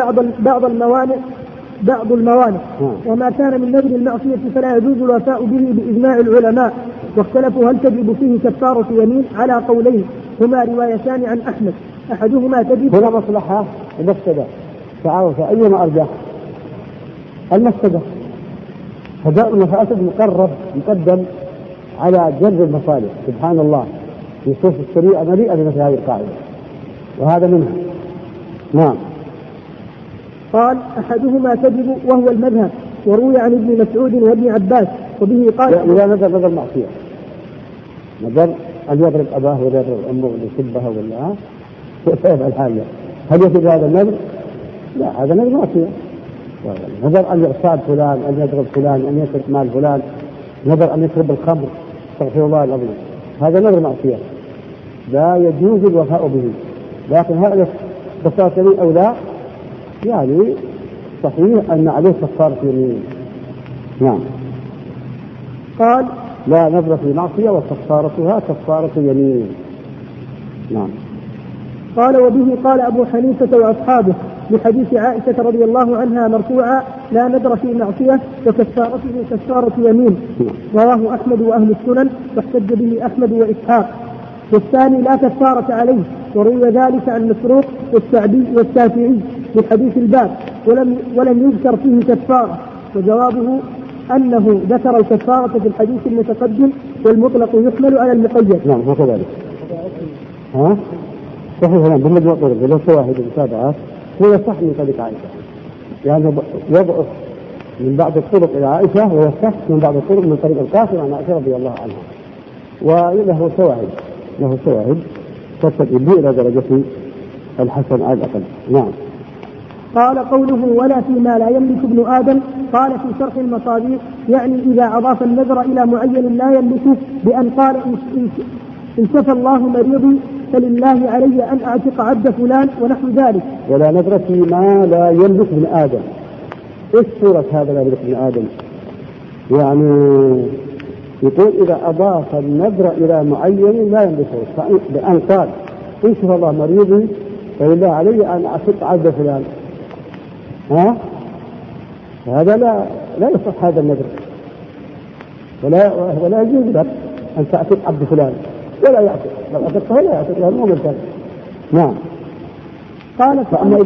بعض الموانع وما كان من نذر المعصية فلا يجوز الوفاء به بإجماع العلماء، واختلفوا هل تجب فيه كفارة يمين على قولين هما روايتان عن أحمد، أحدهما تجب. هنا مصلحة ومفسدة، تعارف أيما أرجح؟ المفسدة، فداء المفاسد مقدم على جلب المصالح. سبحان الله، نصوص الشريعة مليئة بمثل هذه القاعدة وهذا منها. نعم. قال أحدهما تجب وهو المذهب، وروي عن ابن مسعود وابن عباس وبه قال إذا نذر معصية، نذر أن يضرب أباه ولا يضرب أمه ولا يسبها ولا كيف الحال؟ هل يفيد هذا النذر؟ لا، هذا نذر معصية. نذر أن يغتاب فلان، أن يضرب فلان، أن يسرق مال فلان، نذر أن يشرب الخمر، استغفر الله العظيم، هذا نذر معصية لا يجوز الوفاء به. لكن هذا بساطة أو لا، يعني صحيح أن عليه كفارة يمين. نعم. قال لا نذر في معصية وكفارتها كفارة يمين. نعم. قال وبه قال أبو حنيفة وأصحابه لحديث عائشة رضي الله عنها مرفوعا لا نذر في معصية وكفارته كفارة يمين، رواه أحمد وأهل السنن واحتج به أحمد وإسحاق. والثاني لا كفارة عليه، وروي ذلك عن مسروق والشافعي لحديث الباب ولم يذكر فيه كفارة، وجوابه أنه ذكر الكفارة في الحديث المتقدم والمطلق يحمل على المقيد. نعم هكذا. صحيح. نعم بالمجموع طرق ولو شواهد المتابعات هو يصح من طريق عائشة، يعني يضعف من بعض الطرق إلى عائشة ويصح من بعض الطرق من طريق القاسم عن عائشة رضي الله عنها، وله شواهد تصل إلى درجة الحسن على الأقل. نعم. قال قوله ولا فيما لا يملك ابن آدم، قال في شرح المصابيح يعني إذا أضاف النذر إلى معين لا يملكه بأن قال إن شفى الله مريضي فلله علي أن أعتق عبد فلان ونحو ذلك. ولا نذر فيما لا يملك ابن آدم. إيش صورة هذا لا يملك ابن آدم؟ يعني يقول إذا أضاف النذر إلى معين لا يملكه بأن قال إن شفى الله مريضي فلله علي أن أعتق عبد فلان، هذا لا يصح هذا النذر، ولا يجوز لك أن تعتق عبد فلان ولا يعتق، لو أعتقه لا يعتق لأنه مو ملكا. نعم. قال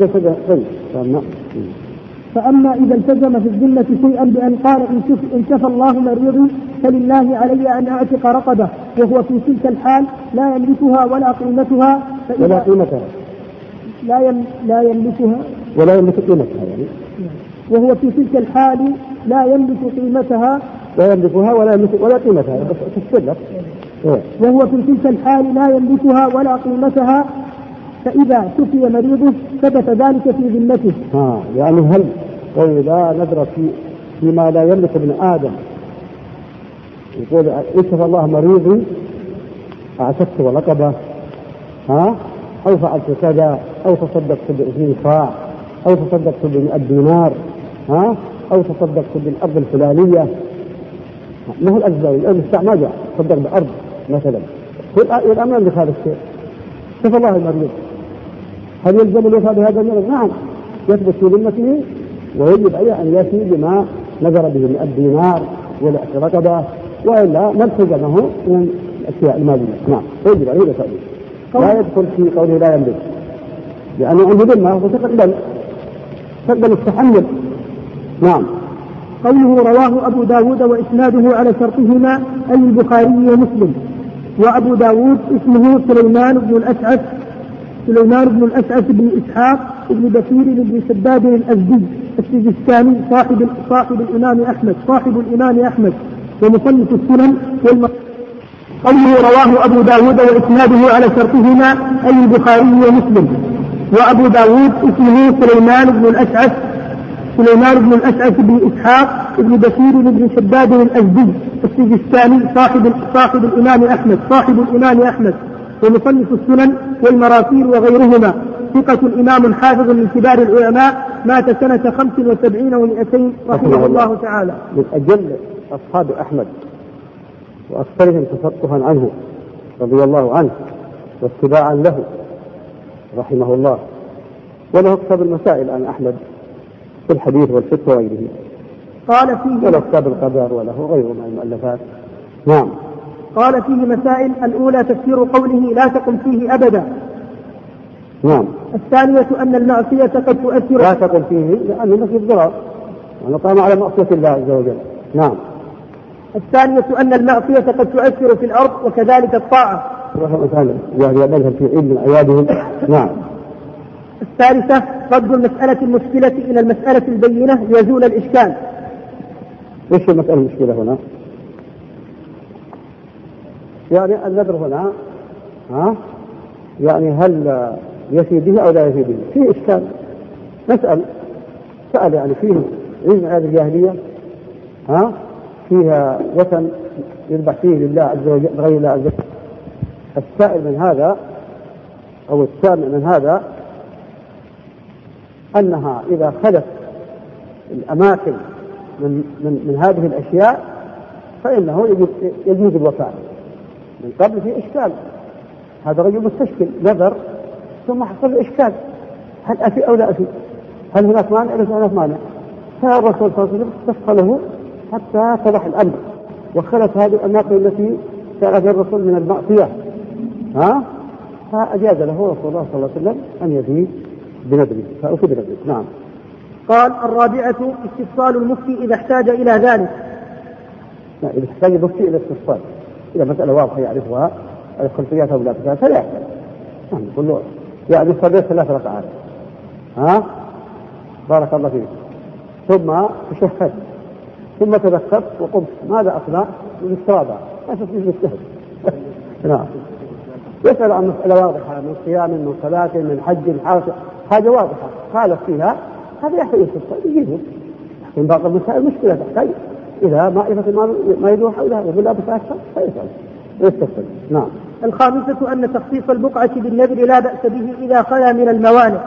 فأما إذا التزم في الذمة شيئا بأن قال إن شفى الله مريضي فلله علي أن أعتق رقبة، وهو في تلك الحال لا يملكها ولا قيمتها، ولا قيمتها لا يملكها ولا يملك قيمتها، يعني وهو في تلك الحال لا يملك قيمتها لا يملكها ولا يملك ولا قيمتها، بس تفسر لك. وهو في تلك الحال لا يملكها ولا قيمتها، فإذا شفي مريضه ثبت ذلك في ذمته. يعني هل لا نذر فيما لا يملك ابن آدم، يقول اشفى الله مريضي أعتقت ورقبة، أو فعلت كذا، أو تصدقت بإثنين صاع، أو تصدقت ب100 دينار، أو تصدقت بالأرض الفلانية. ما هو الأجزاء الساعة ما جاء تصدق بأرض مثلا، والآن يملك هذا الشيء. شوف الله المريض، هل يلزم الوفاء بهذا المرض؟ نعم، يثبت في ذمته ويجب عليه أن يأتي بما نذر به 100 دينار ولا رقبة، وإلا ما التزمه من الأشياء المالية. نعم، يجب عليه الوفاء به، لا يدخل في قوله لا يملك، لأنه عنده ذمة وتقبل التحمل. نعم. قوله رواه أبو داود وإسناده على شرطهما أي البخاري ومسلم. وأبو داود اسمه سليمان بن الأشعث بن إسحاق بن بكير بن شداد الأزدي السجستاني صاحب الإمام أحمد ومصنف السنن قوله رواه أبو داود وإسناده على شرطهما أي البخاري ومسلم. وأبو داود اسمه سليمان بن الأشعث بن إسحاق بن بكير بن شداد الأزدي السجستاني صاحب الإمام أحمد ومصنف السنن والمراسيل وغيرهما، ثقة إمام حافظ من كبار العلماء، مات سنة 75 و200 رحمه الله تعالى. من أجل أصحاب أحمد وأكثرهم تفقها عنه رضي الله عنه واتباعا له رحمه الله. وله كتاب المسائل عن أحمد في الحديث والفقه وغيره، قال فيه وله كتاب القدر وله غيره من المؤلفات. نعم. قال فيه مسائل: الأولى تفسير قوله لا تقم فيه أبدا. نعم. الثانية أن المعصية قد تؤثر. لا تقم فيه لأنه مسجد ضرر ونقام على معصية الله عز وجل. نعم. الثانية أن المعصية قد تؤثر في الأرض وكذلك الطاعة. يبلغ في عيد من أيادهم. نعم. الثالثة رد المسألة المشكلة إلى المسألة البينة ليزول الإشكال. إيش المسألة المشكلة هنا؟ يعني النذر هنا يعني هل يفي به أو لا يفي به؟ فيه إشكال. سأل يعني فيه عيد من أياد الجاهلية فيها وثن يذبح فيه لله عز وجل غير الله عز وجل. السائل من هذا أو السامع من هذا أنها إذا خلت الأماكن من هذه الأشياء فإنه يجوز الوفاء. من قبل في إشكال، هذا رجل مستشكل نذر ثم حصل له إشكال، هل أفي أو لا أفي؟ هل هناك مانع أو هناك مانع؟ فالرسول صلى الله عليه وسلم استفصله حتى اتضح الأمر وخلت هذه الأماكن التي كان فيها الرسول من المعصية فأجاز له رسول الله صلى الله عليه وسلم أن يفي بنذره فأفي بنذره. نعم. قال: الرابعة استفصال المفتي إذا احتاج إلى ذلك. إذا احتاج المفتي إلى استفصال، إذا مسألة واضحة يعرفها الخلفيات أو لا فلا يحتاج. نقول له يعني صليت 3 ركعات بارك الله فيك، ثم تشهدت ثم تذكرت وقمت، ماذا أصنع؟ بالاسترابة ما تفيش بالسهل. نعم. يسأل عن مسألة واضحة من صيام من صلاة من حج حاجة، حاجة واضحة خالف فيها، هذا يحتاج استفصال يجيبه. لكن باقي المسائل مشكلة تحتاج إذا معرفة ما يدور حولها وبلا بس أكثر فيسأل يستفصل. نعم. الخامسة أن تخصيص البقعة بالنذر لا بأس به إذا خلا من الموانع.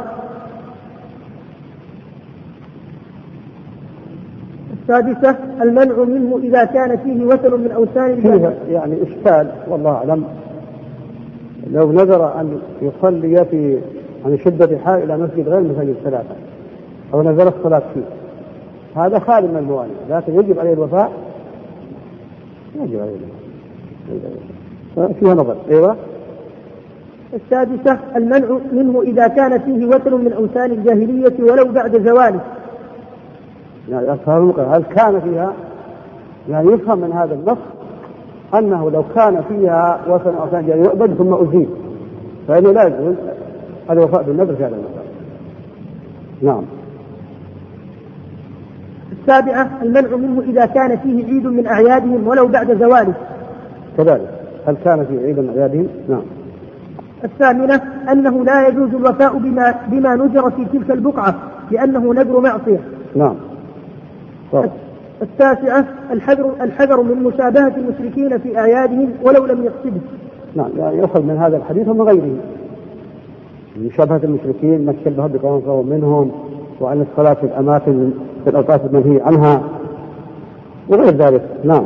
السادسة المنع منه إذا كان فيه وثن من أوثان الجاهلية. يعني إشكال والله أعلم، لو نذر أن يصلي في عن شدة حال إلى مسجد غير مسجد 3 أو نذر الصلاة فيه، هذا خالي من الموانع، لكن يجب عليه الوفاء. يجب عليه الوفاء فيها نظر. أيوة. السادسة المنع منه إذا كان فيه وثن من أوثان الجاهلية ولو بعد زواله. يعني هل كان فيها، يعني يفهم من هذا النص أنه لو كان فيها وثن أوثان جاهلية يؤبد ثم أزيل فإنه لا يجوز الوفاء بالنذر في هذا المكان. نعم. السابعة المنع منه إذا كان فيه عيد من أعيادهم ولو بعد زواله. كذلك هل كان فيه عيد من أعيادهم؟ نعم. الثامنة أنه لا يجوز الوفاء بما نذر في تلك البقعة لأنه نذر معصية. نعم. التاسعة الحذر من مشابهة المشركين في أعيادهم ولو لم يقصده. نعم، يعني يأخذ من هذا الحديث ومن غيره، مشابهة المشركين ما تشبه بقوم منهم وأن الصلاة في الأماكن في الأوقات المنهي عنها وغير ذلك. نعم.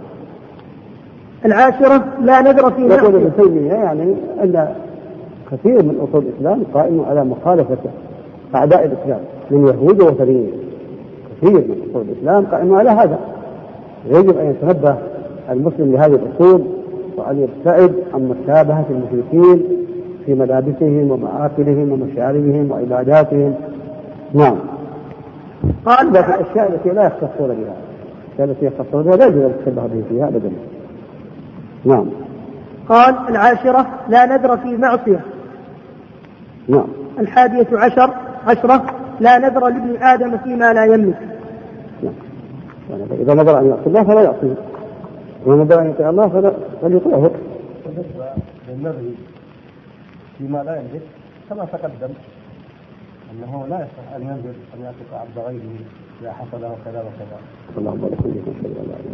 العاشرة لا نذر في معصية. يقول ابن تيمية يعني أن كثير من أصول الإسلام قائم على مخالفة أعداء الإسلام من يهود ووثنيين. كثير من أصول الإسلام قائم على هذا. يجب أن يتنبه المسلم لهذه الأصول وأن يبتعد عن مشابهة المشركين في ملابسهم ومآكلهم ومشاربهم وعباداتهم. نعم. قال في الأشياء التي لا يختصون بها، الأشياء التي يختصون بها لا يجب أن يتشبه به فيها أبدا. نعم. قال العاشرة لا نذر في معصية. نعم. 11 لا نذر لابن آدم فيما لا يملك. نعم. يعني إذا نذر أن يعصي الله فلا يعصيه، وإذا نذر أن يطيع الله فليطيعه. بالنسبة للنذر فيما لا يملك كما تقدم أنه لا يصح أن ينذر أن يعتق عبد غيره إذا حصل له كذا وكذا. اللهم بارك فيك.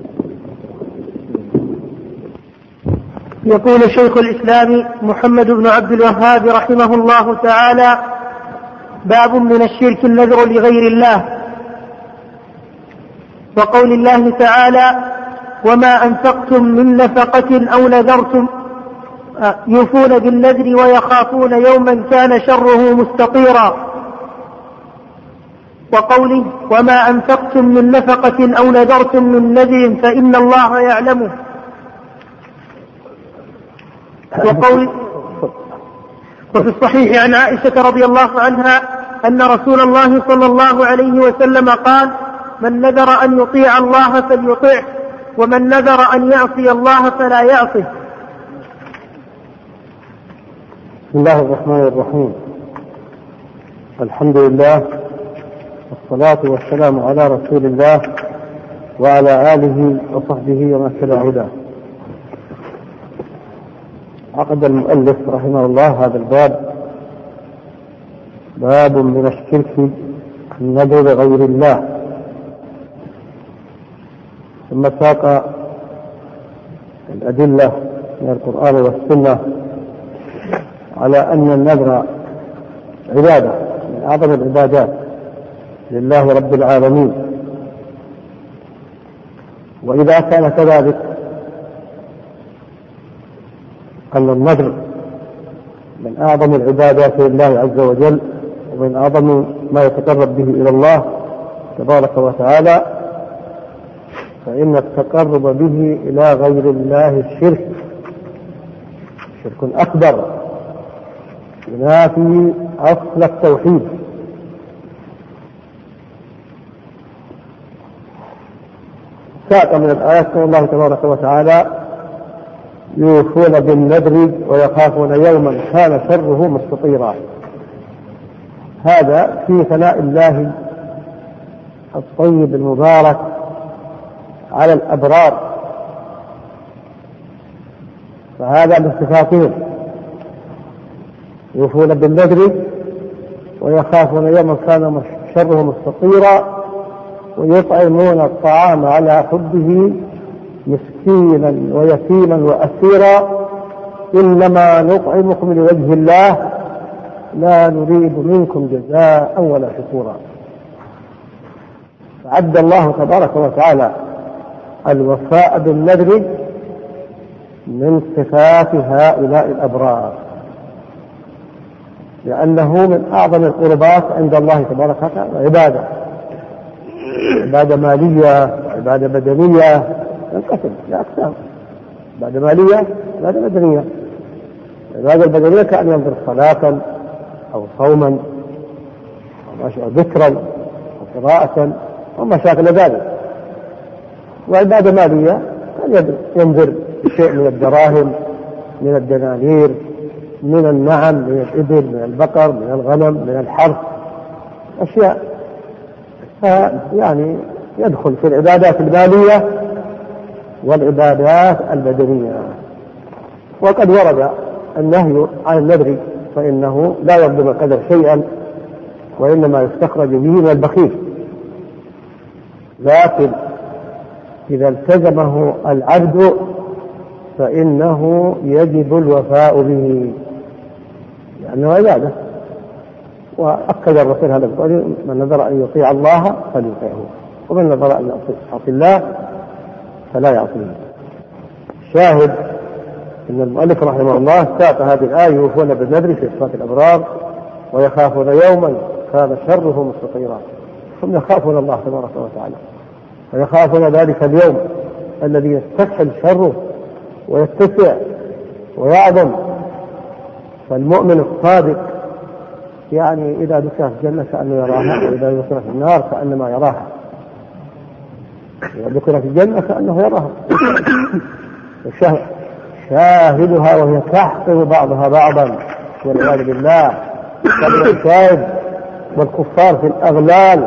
يقول شيخ الإسلام محمد بن عبد الوهاب رحمه الله تعالى: باب من الشرك النذر لغير الله. وقول الله تعالى: وما أنفقتم من نفقة أو نذرتم يوفون بالنذر ويخافون يوما كان شره مستطيرا. وقوله: وما أنفقتم من نفقة أو نذرتم من نذر فإن الله يعلمه. وفي الصحيح عن عائشة رضي الله عنها أن رسول الله صلى الله عليه وسلم قال: من نذر أن يطيع الله فليطيعه، ومن نذر أن يعصي الله فلا يعصه. بسم الله الرحمن الرحيم. الحمد لله والصلاة والسلام على رسول الله وعلى آله وصحبه ومن تبع هداه. عقد المؤلف رحمه الله هذا الباب: باب من الشرك النذر لغير الله، ثم ساق الأدلة من القرآن والسنة على أن النذر عبادة من أعظم العبادات لله رب العالمين. وإذا كان كذلك أن النذر من أعظم العبادات لله عز وجل ومن أعظم ما يتقرب به إلى الله تبارك وتعالى، فإن التقرب به إلى غير الله شرك أكبر ينافي أصل التوحيد. ساق من الآيات قول الله تبارك وتعالى: يوفون بالنذر ويخافون يوما كان شره مستطيرا. هذا في ثناء الله الطيب المبارك على الأبرار، فهذا من صفاتهم: يوفون بالنذر ويخافون يوما كان شره مستطيرا، ويطعمون الطعام على حبه مسكينا ويتيما وأسيرا، إنما نطعمكم لوجه الله لا نريد منكم جزاء ولا شكورا. فعد الله تبارك وتعالى الوفاء بالنذر من صفات هؤلاء الأبرار، لأنه من أعظم القربات عند الله تبارك وتعالى. عبادة مالية، عبادة بدنية، ينقسم لأقسام: عبادة مالية، عبادة بدنية. العبادة البدنية كأن ينظر صلاة أو صوما أو ذكرا أو قراءة أو ما شاكل ذلك. وعبادة مالية كان ينظر شيء من الدراهم، من الدنانير، من النعم، من الإبل، من البقر، من الغنم، من الحرث، أشياء يعني يدخل في العبادات المالية والعبادات البدنية. وقد ورد النهي عن النذر، فإنه لا يظلم القدر شيئا، وإنما يستخرج به من البخيل. لكن إذا التزمه العبد فإنه يجب الوفاء به، لأنه عبادة. وأكد الرسول هذا بقوله: من نذر أن يطيع الله فليطيعه، ومن نذر أن يعصي الله فلا يعصيه. شاهد أن المؤلف رحمه الله ساق هذه الآية: يوفون بالنذر في صفات الأبرار ويخافون يوما كان شره مستطيرا. هم يخافون الله تبارك وتعالى، ويخافون ذلك اليوم الذي يستفحل شره ويتسع ويعظم. فالمؤمن الصادق يعني إذا ذكر في الجنة كأنه يراها، وإذا ذكر في النار كأنما يراها. إذا ذكر في الجنة كأنه يراها. شاهدها وهي تحقر بعضها بعضا والعياذ بالله. الشاهد والكفار في الأغلال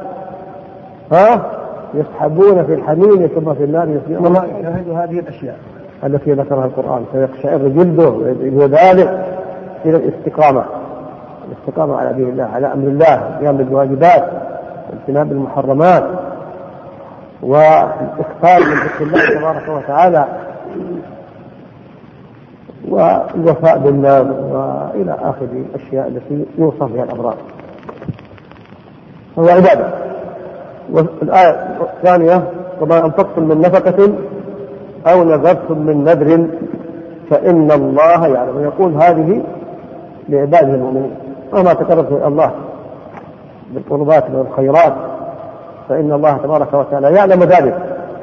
يسحبون في الحميم ثم في النار يسجنون. يشاهد هذه الأشياء التي ذكرها القرآن فيقشعر جلده وذلك إلى الاستقامة على دين الله، على أمر الله، القيام بالواجبات واجتناب المحرمات والإكثار من ذكر الله تبارك وتعالى والوفاء بالنذر وإلى آخر الأشياء التي يوصف بها الأبرار. هو عبادة. والآية الثانية: وما أنفقتم من نفقة أو نذرتم من نذر فإن الله يعلم. يقول هذه لعباده المؤمنين: وما تقرب إلى الله بالقربات والخيرات فإن الله تبارك وتعالى يعلم ذلك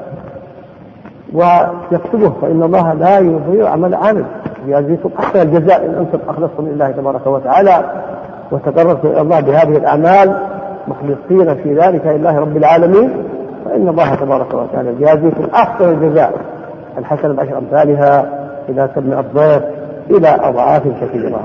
ويكتبه، فإن الله لا يضيع عمل عامل، يجزيكم أحسن الجزاء إن أنتم أخلصتم لله تبارك وتعالى وتقربتم إلى الله بهذه الأعمال مخلصين في ذلك لله رب العالمين، فإن الله تبارك وتعالى يجزيكم أحسن الجزاء، الحسنة بعشر أمثالها إلى 700 ضعف إلى أضعاف كثيرة.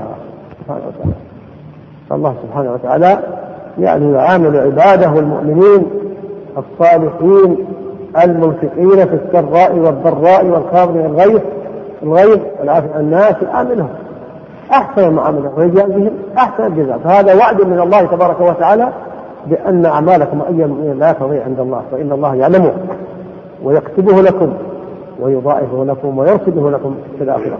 الله سبحانه وتعالى يعني يعامل عباده المؤمنين الصالحين المنفقين في السراء والضراء والكاظمين الغيظ والعافية عن الناس، يعاملهم أحسن المعاملة ويجازيهم أحسن الجزاء. فهذا وعد من الله تبارك وتعالى بأن أعمالكم أيها المؤمنين لا تضيع عند الله، فإن الله يعلمه ويكتبه لكم ويضاعفه لكم ويرصده لكم في الآخرة.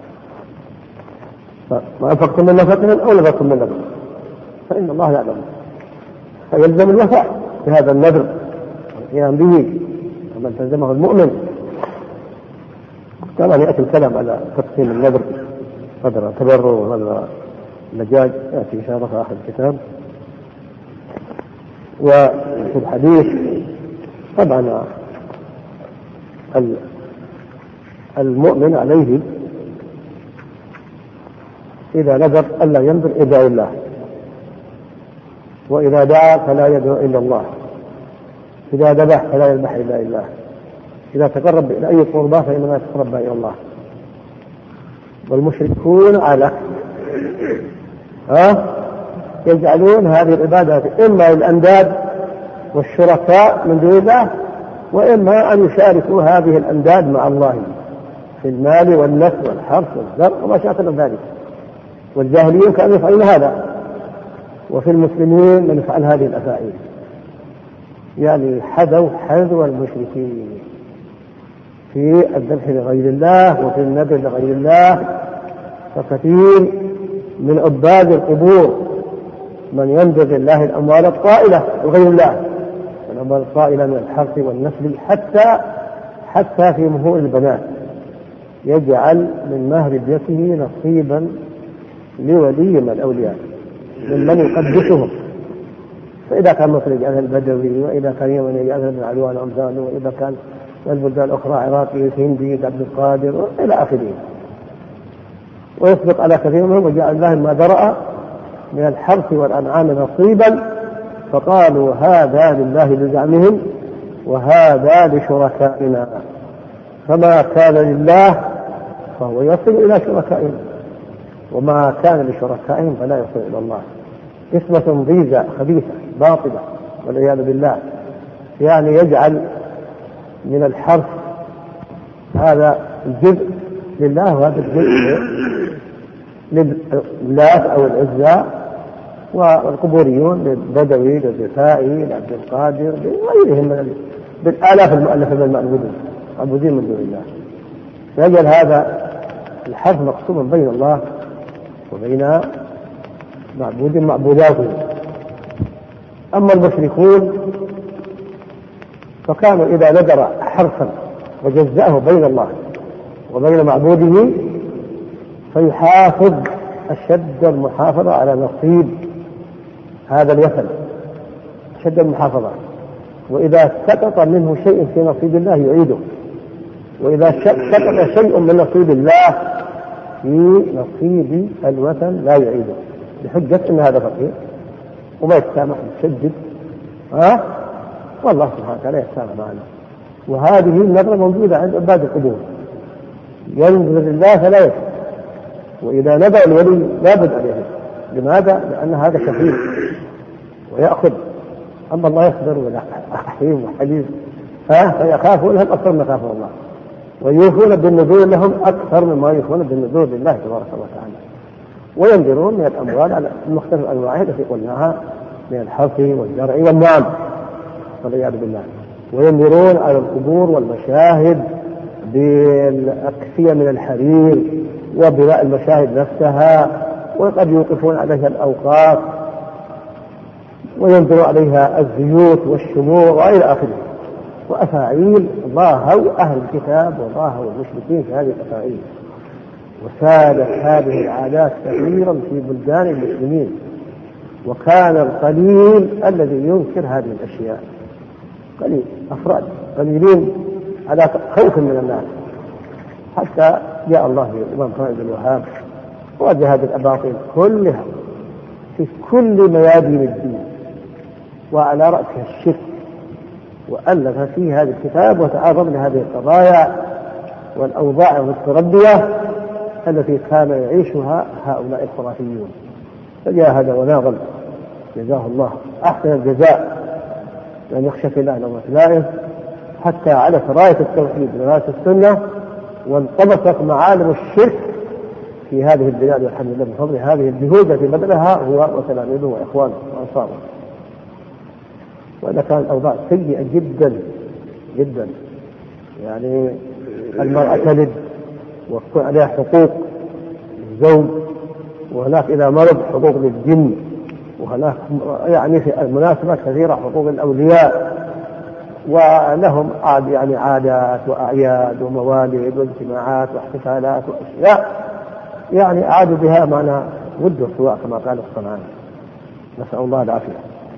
ما أنفقتم من نفقة أو نذرتم من نذر فإن الله يعلم، فيلزم الوفاء بهذا النذر والقيام به ومن تلزمه المؤمن. طبعا يأتي الكلام على تقسيم النذر، نذر تبرع ونذر لجاج، يأتي إن شاء الله في آخر الكتاب. وفي الحديث طبعا المؤمن عليه إذا نذر ألا ينذر إلا لله، وإذا دعا فلا يدعو إلا الله، إذا ذبح فلا يذبح إلا لله، إذا تقرب إلى أي قربة فإنما يتقرب إلى الله. والمشركون على يجعلون هذه العبادات إما للأنداد والشركاء من دون الله، وإما أن يشاركوا هذه الأنداد مع الله في المال والنسل والحرث والزرع وما شابه ذلك. والجاهليين كانوا يفعلون هذا، وفي المسلمين من يفعل هذه الأفاعيل، يعني حذو المشركين في الذبح لغير الله وفي النذر لغير الله. فكثير من عباد القبور من ينذر لله الأموال الطائلة لغير الله، الأموال الطائلة من الحرث والنسل، حتى في مهور البنات يجعل من مهر ابنته نصيبا لولي من الأولياء ممن يقدسهم. فإذا كان مصري يجعلها البدوي، وإذا كان يمني يجعلها من علوان أمثاله، وإذا كان البلدان الأخرى عراقي هندي عبد القادر إلى آخره. ويسبق على كثير منهم وجعل الله ما ذرأ من الحرث والأنعام نصيبا، فقالوا هذا لله بزعمهم وهذا لشركائنا، فما كان لله فهو يصل إلى شركائهم، وما كان لشركائهم فلا يصل إلى الله. قسمة ضيزة خبيثة باطلة والعياذ بالله. يعني يجعل من الحرث هذا الجزء لله وهذا الجزء لله أو العزى، والقبوريون للبدوي للرفائي لعبد القادر وغيرهم بالآلاف المؤلفة من المعبودين من دون الله. فيجعل هذا الحرث مقسوما بين الله وبين معبود معبوداته. أما المشركون فكانوا إذا نذر حرفا وجزأه بين الله وبين معبوده فيحافظ أشد المحافظة على نصيب هذا الوثن، أشد المحافظة، وإذا سقط منه شيء في نصيب الله يعيده، وإذا سقط شيء من نصيب الله في نصيب الوثن لا يعيده، بحجة أن هذا فقير وما يتسامح يشدد، والله سبحانه وتعالى يتسامح معنا. وهذه النظرة موجودة عند عباد القبور، ينذر لله فلا يكفر، وإذا نذر الولي لا بد أن يهد. لماذا؟ لأن هذا كفيل ويأخذ، أما الله يخبر رحيم وحليم فيخافونهم أكثر ما يخافون الله، ويوفون بالنذور لهم أكثر مما يوفون بالنذور لله تبارك وتعالى. وينذرون من الأموال على مختلف أنواعها التي قلناها من الحرث والزرع والنعم والعياذ بالله. وينذرون على القبور والمشاهد بالأكفية من الحرير وبناء المشاهد نفسها، وقد يوقفون عليها الأوقاف وينذروا عليها الزيوت والشموع وإلى آخره، وأفاعيل ضاهوا أهل الكتاب وضاهوا المشركين في هذه الأفاعيل، وسادت هذه العادات كثيرا في بلدان المسلمين، وكان القليل الذي ينكر هذه الأشياء، قليل، أفراد قليلين على خوف من الناس، حتى جاء الله الإمام خالد بن الوهاب ووجه هذه الأباطيل كلها في كل ميادين الدين، وعلى رأسها الشرك، وألف فيه هذا الكتاب وتعرض لهذه القضايا والأوضاع المتردية التي كان يعيشها هؤلاء الخرافيون. فجاء هذا وناظر جزاه الله أحسن الجزاء، لأن يخشى في الله لومة لائم، حتى على راية التوحيد وراية السنة، وانطبقت معالم الشرك في هذه البلاد، والحمد لله بفضل هذه الجهود التي بذلها هو وتلاميذه وإخوانه وأنصاره. وإذا كان الأوضاع سيئة جدا جدا، يعني المرأة تلد ويكون عليها حقوق للزوج، وهناك إذا مرض حقوق للجن، وهناك يعني في المناسبات كثيرة حقوق الأولياء، ولهم يعني عادات وأعياد وموالد واجتماعات واحتفالات وأشياء يعني أعادوا بها معنى ود والسواء كما قال الصنعاني، نسأل الله العافية.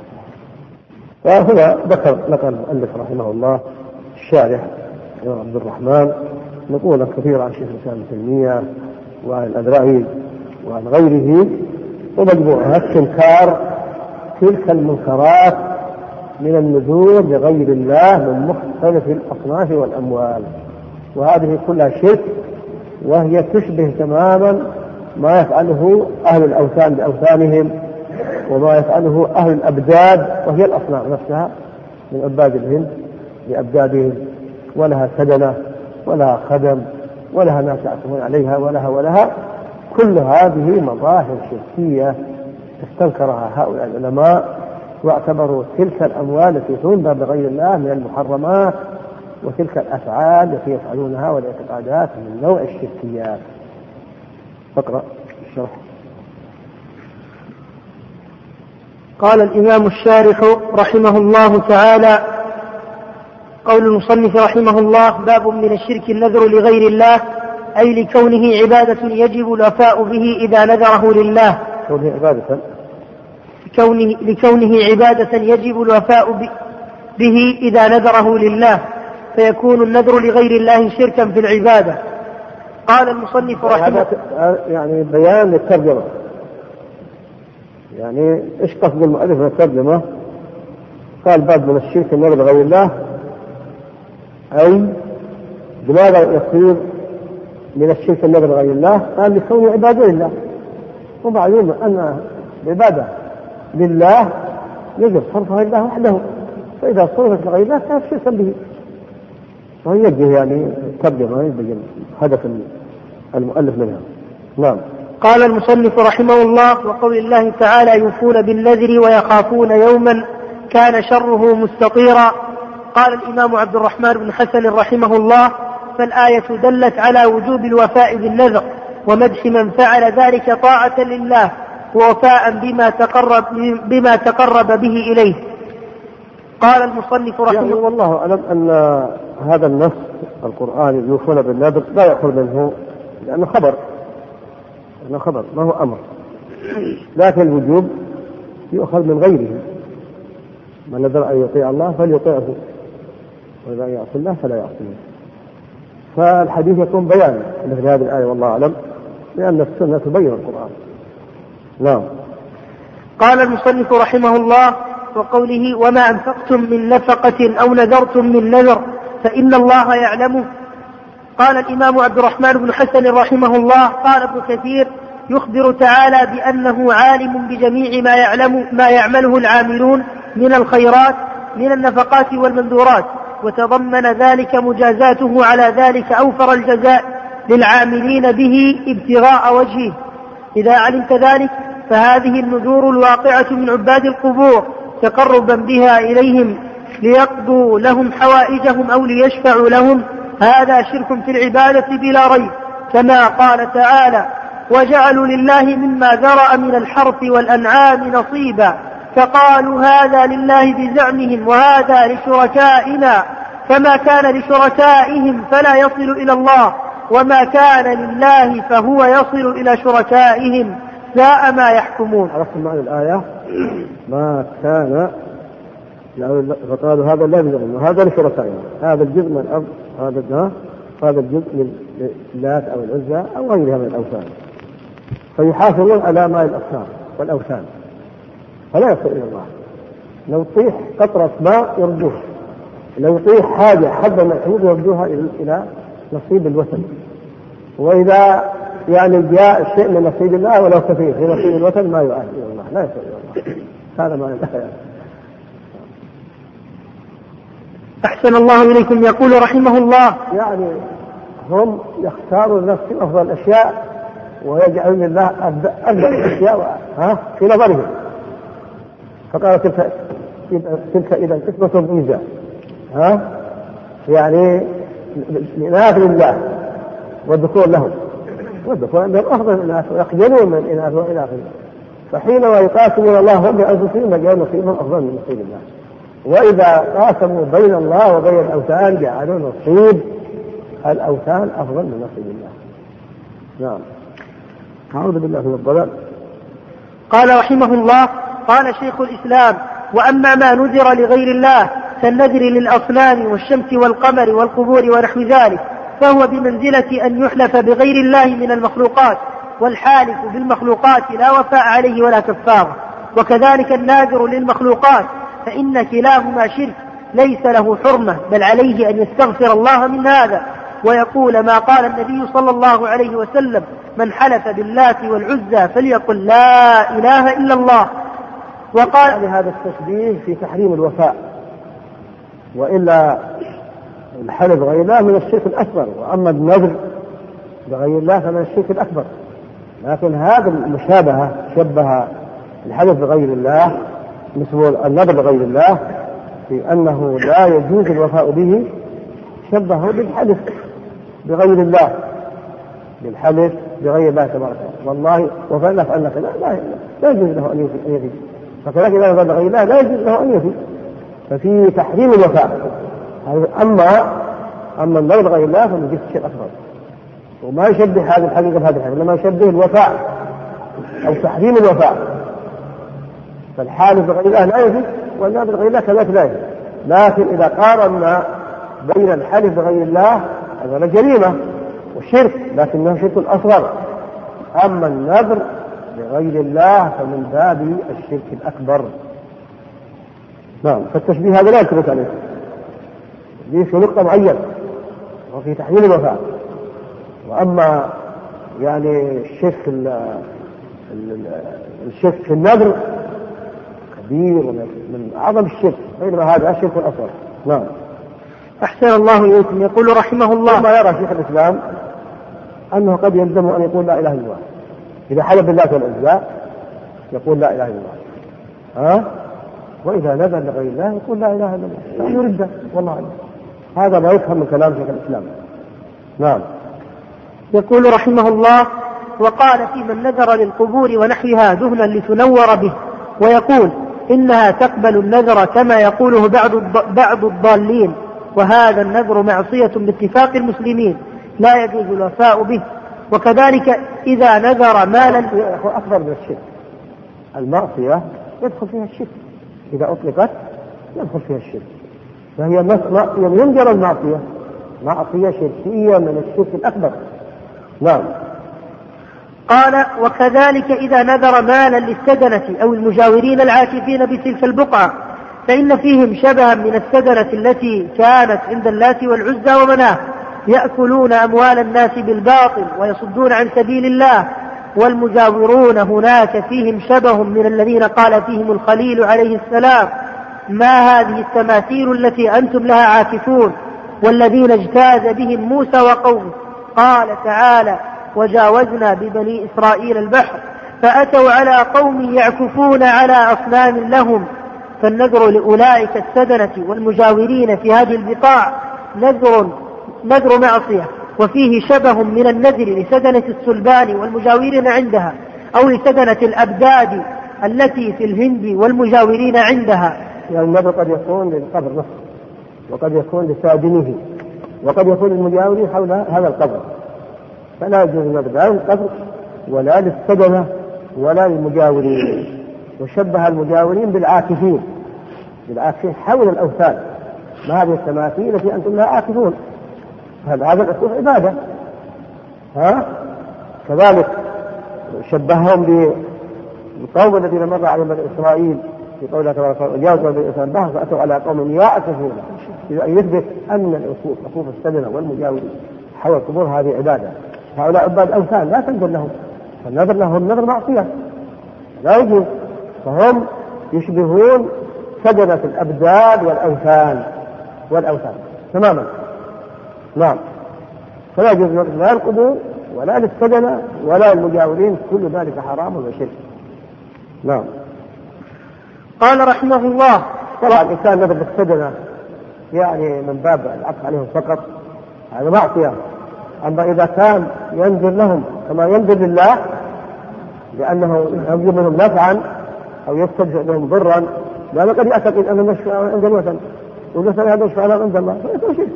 وهنا ذكر المؤلف رحمه الله الشارح عبد الرحمن نقولا كثيرة عن شيخ الإسلام ابن تيمية وعن الأذرعي وعن غيره، ومجموعها استنكار تلك المنكرات من النذور لغير الله من مختلف الأصناف والأموال، وهذه كلها شرك، وهي تشبه تماما ما يفعله أهل الأوثان بأوثانهم، وما يفعله أهل الأبداد وهي الأصنام نفسها من عباد الهند بأبدادهم، ولها سدنة ولها خدم ولها ناس يعتمون عليها ولها كل هذه مظاهر شركية استنكرها هؤلاء العلماء، واعتبروا تلك الأموال التي تنذر بغير الله من المحرمات، وتلك الأفعال التي يفعلونها والاعتقادات من نوع الشركيات. فقرأ الشرح. قال الإمام الشارح رحمه الله تعالى: قول المصنف رحمه الله: باب من الشرك النذر لغير الله، أي لكونه عبادة يجب الوفاء به إذا نذره لله. لكونه عبادة يجب الوفاء به إذا نذره لله، فيكون النذر لغير الله شركا في العبادة. قال المصنف رحمه الله يعني بيان للترجمة، يعني إيش قصد المؤلف من الترجمة؟ قال باب من الشرك النذر لغير الله، أي بماذا يصير من الشرك النذر لغير الله؟ قال لكونه عبادة لله، ومعلوم أن العبادة لله يجب صرفها لله وحده، فإذا صرفت لغير الله كانت شركا به. ويجب يعني الترجمة يبين هدف المؤلف منها. نعم. قال المصنف رحمه الله: وقول الله تعالى: يوفون بالنذر ويخافون يوما كان شره مستطيرا. قال الإمام عبد الرحمن بن حسن رحمه الله: فالآية دلت على وجوب الوفاء بالنذر ومدح من فعل ذلك طاعة لله، ووفاء بما تقرب به إليه. قال المصنف رحمه الله والله أعلم أن هذا النص القرآني يوفون بالنذر لا يأخذ منه لأنه خبر ما هو أمر، لكن الوجوب يؤخذ من غيره. من نذر أن يطيع الله فليطيعه، وإذا يعصي الله فلا يعصيه. فالحديث يكون بيان مثل هذه الآية والله أعلم، لأن السنة تبين القرآن. نعم. قال المصنف رحمه الله: وقوله وما أنفقتم من نفقة أو نذرتم من نذر فإن الله يعلمه. قال الإمام عبد الرحمن بن حسن رحمه الله: قال ابن كثير: يخبر تعالى بأنه عالم بجميع ما يعمله العاملون من الخيرات من النفقات والمنذورات، وتضمن ذلك مجازاته على ذلك أوفر الجزاء للعاملين به ابتغاء وجهه. إذا علمت ذلك فهذه النذور الواقعة من عباد القبور تقربا بها إليهم ليقضوا لهم حوائجهم أو ليشفعوا لهم، هذا شرك في العبادة بلا ريب، كما قال تعالى: وجعلوا لله مما ذرأ من الحرث والأنعام نصيبا فقالوا هذا لله بزعمهم وهذا لشركائنا، فما كان لشركائهم فلا يصل إلى الله وما كان لله فهو يصل إلى شركائهم ساء ما يحكمون. عرفتم معنى الآية؟ ما كان فقالوا هذا لا بزعمهم وهذا لشركائنا، هذا الجزء من الأرض، هذا الجزء من اللات أو العزى أو غيرها من الأوثان، فيحافظون على ماء الأصنام والأوثان فلا يصل إلى الله. لو طيح قطرة ماء يردوها، لو طيح حاجة حبة من الحبوب يردوها إلى نصيب الوثن، وإذا يعني جاء شيء من نصيب الله ولو كثير في نصيب الوثن ما يؤهل إلى الله، لا يصل إلى الله. هذا معنى الآية. أحسن الله إليكم. يقول رحمه الله: يعني هم يختاروا لنفسهم أفضل الأشياء ويجعلون الله أفضل الأشياء في نظرهم، فقال تلك إذا قسمة ضيزى، يعني الإناث لله والذكور لهم، والذكور عندهم أفضل الإناث ويخجلون من الإناث وإلى آخره. فحينما يقاسمون الله هم بأنفسهم جعلوا نصيبهم أفضل من نصيب الله، وإذا قاسموا بين الله وبين الأوثان جعلوا نصيب الأوثان أفضل من نصيب الله. نعم. أعوذ بالله من الضلال. قال رحمه الله: قال شيخ الإسلام: وأما ما نذر لغير الله كالنذر للأصنام والشمس والقمر والقبور ونحو ذلك فهو بمنزلة أن يحلف بغير الله من المخلوقات، والحالف بالمخلوقات لا وفاء عليه ولا كفارة. وكذلك الناذر للمخلوقات فإن كلاهما شرك ليس له حرمة، بل عليه أن يستغفر الله من هذا ويقول ما قال النبي صلى الله عليه وسلم: من حلف باللات والعزى فليقل لا إله إلا الله. وقال هذا التشبيه في تحريم الوفاء، وإلا الحلف بغير الله من الشرك الأكبر، وأما النذر بغير الله فمن الشرك الأكبر. لكن هذا المشابهة شبه الحلف بغير الله مثل النذر بغير الله في أنه لا يجوز الوفاء به، شبهه بالحلف بغير الله، بالحلف بغير الله تبارك والله وفعلنا فعلنا لا يجوز له أن يفي، فكذلك إذا نذر بغير الله لا يجوز له أن يفي، ففي تحريم الوفاء. أما النذر بغير الله فمن جنس الشيء الأكبر، وما يشبه هذه الحقيقة بهذه الحقيقة، لما يشبه الوفاء أو تحريم الوفاء. فالحالف بغير الله لا يجوز والنذر بغير الله كذلك لا يجوز. لكن إذا قارنا بين الحلف بغير الله هذا جريمة وشرك، لكنه شرك أصغر. أما النذر بغير الله فمن باب الشرك الأكبر. نعم. فالتشبيه هذا لا يثبت عليه، ليه في نقطة معينة وفي تحليل الوفاء. وأما يعني الشرك في النذر كبير من أعظم الشرك، بينما هذا الشرك الأصغر. نعم. أحسن الله إليكم. يقول رحمه الله: ما يرى شيخ الإسلام أنه قد يلزم أن يقول لا إله إلا الله، إذا حلف بالله والعزى يقول لا إله إلا الله، وإذا نذر لغير الله يقول لا إله إلا الله، لا يرد. والله أعلم. هذا ما يفهم من كلام شيخ الإسلام. نعم. يقول رحمه الله: وقال في من نذر للقبور ونحوها دهنا لتنور به، ويقول إنها تقبل النذر كما يقوله بعض الضالين، وهذا النذر معصية باتفاق المسلمين لا يجوز الوفاء به. وكذلك إذا نذر مالا أكبر من الشرك، المعصية يدخل فيها الشرك، إذا أطلقت يدخل فيها الشرك، فهي معصية ينجر المعصية، معصية شركية من الشرك الأكبر. نعم. قال وكذلك إذا نذر مالا للسدنة أو المجاورين العاكفين بتلك البقعة فإن فيهم شبها من السدنة التي كانت عند اللات والعزى ومناه يأكلون أموال الناس بالباطل ويصدون عن سبيل الله، والمجاورون هناك فيهم شبه من الذين قال فيهم الخليل عليه السلام ما هذه التماثيل التي أنتم لها عاكفون، والذين اجتاز بهم موسى وقومه. قال تعالى وجاوزنا ببني إسرائيل البحر فأتوا على قوم يعكفون على أصنام لهم. فالنذر لأولئك السدنة والمجاورين في هذه البقاع نذر معصية، وفيه شبه من النذر لسدنة السلبان والمجاورين عندها، أو لسدنة الأبداد التي في الهند والمجاورين عندها. يعني النذر قد يكون للقبر نفسه، وقد يكون لسادنه، وقد يكون للمجاورين حول هذا القبر، فلا يجوز النذر لا للقبر ولا للسدنة ولا للمجاورين. وشبه المجاورين بالعاكفين حول الأوثان، ما هذه التماثيل التي أنتم لها عاكفون، هذا الأسلوب عبادة. كذلك شبههم بالقوم الذين مر عليهم بني إسرائيل في قوله تبارك وتعالى جاوزوا بني إسرائيل البحر فأتوا على قوم يعكفون، يثبت أن العكوف السدنة والمجاورين حول القبور هذه عبادة. هؤلاء عباد أوثان لا تنزل لهم، فالنذر لهم نذر معصية لا يجوز، فهم يشبهون سدنة الأبداد والأوثان تماما. نعم. فلا يجوز لا القبور ولا للسدنة ولا للمجاورين، كل ذلك حرام وشرك. نعم. قال رحمه الله طبعا الإنسان نذر للسدنة يعني من باب العطف عليهم فقط، هذا معصية. أما إذا كان ينذر لهم كما ينذر لله لأنه ينذر لهم نفعا أو يستدفع لهم ضرا، لأنه قد يعتقد أن المشفى عند الوثن والوثن هذا يشفع عند الله فيكون شرك.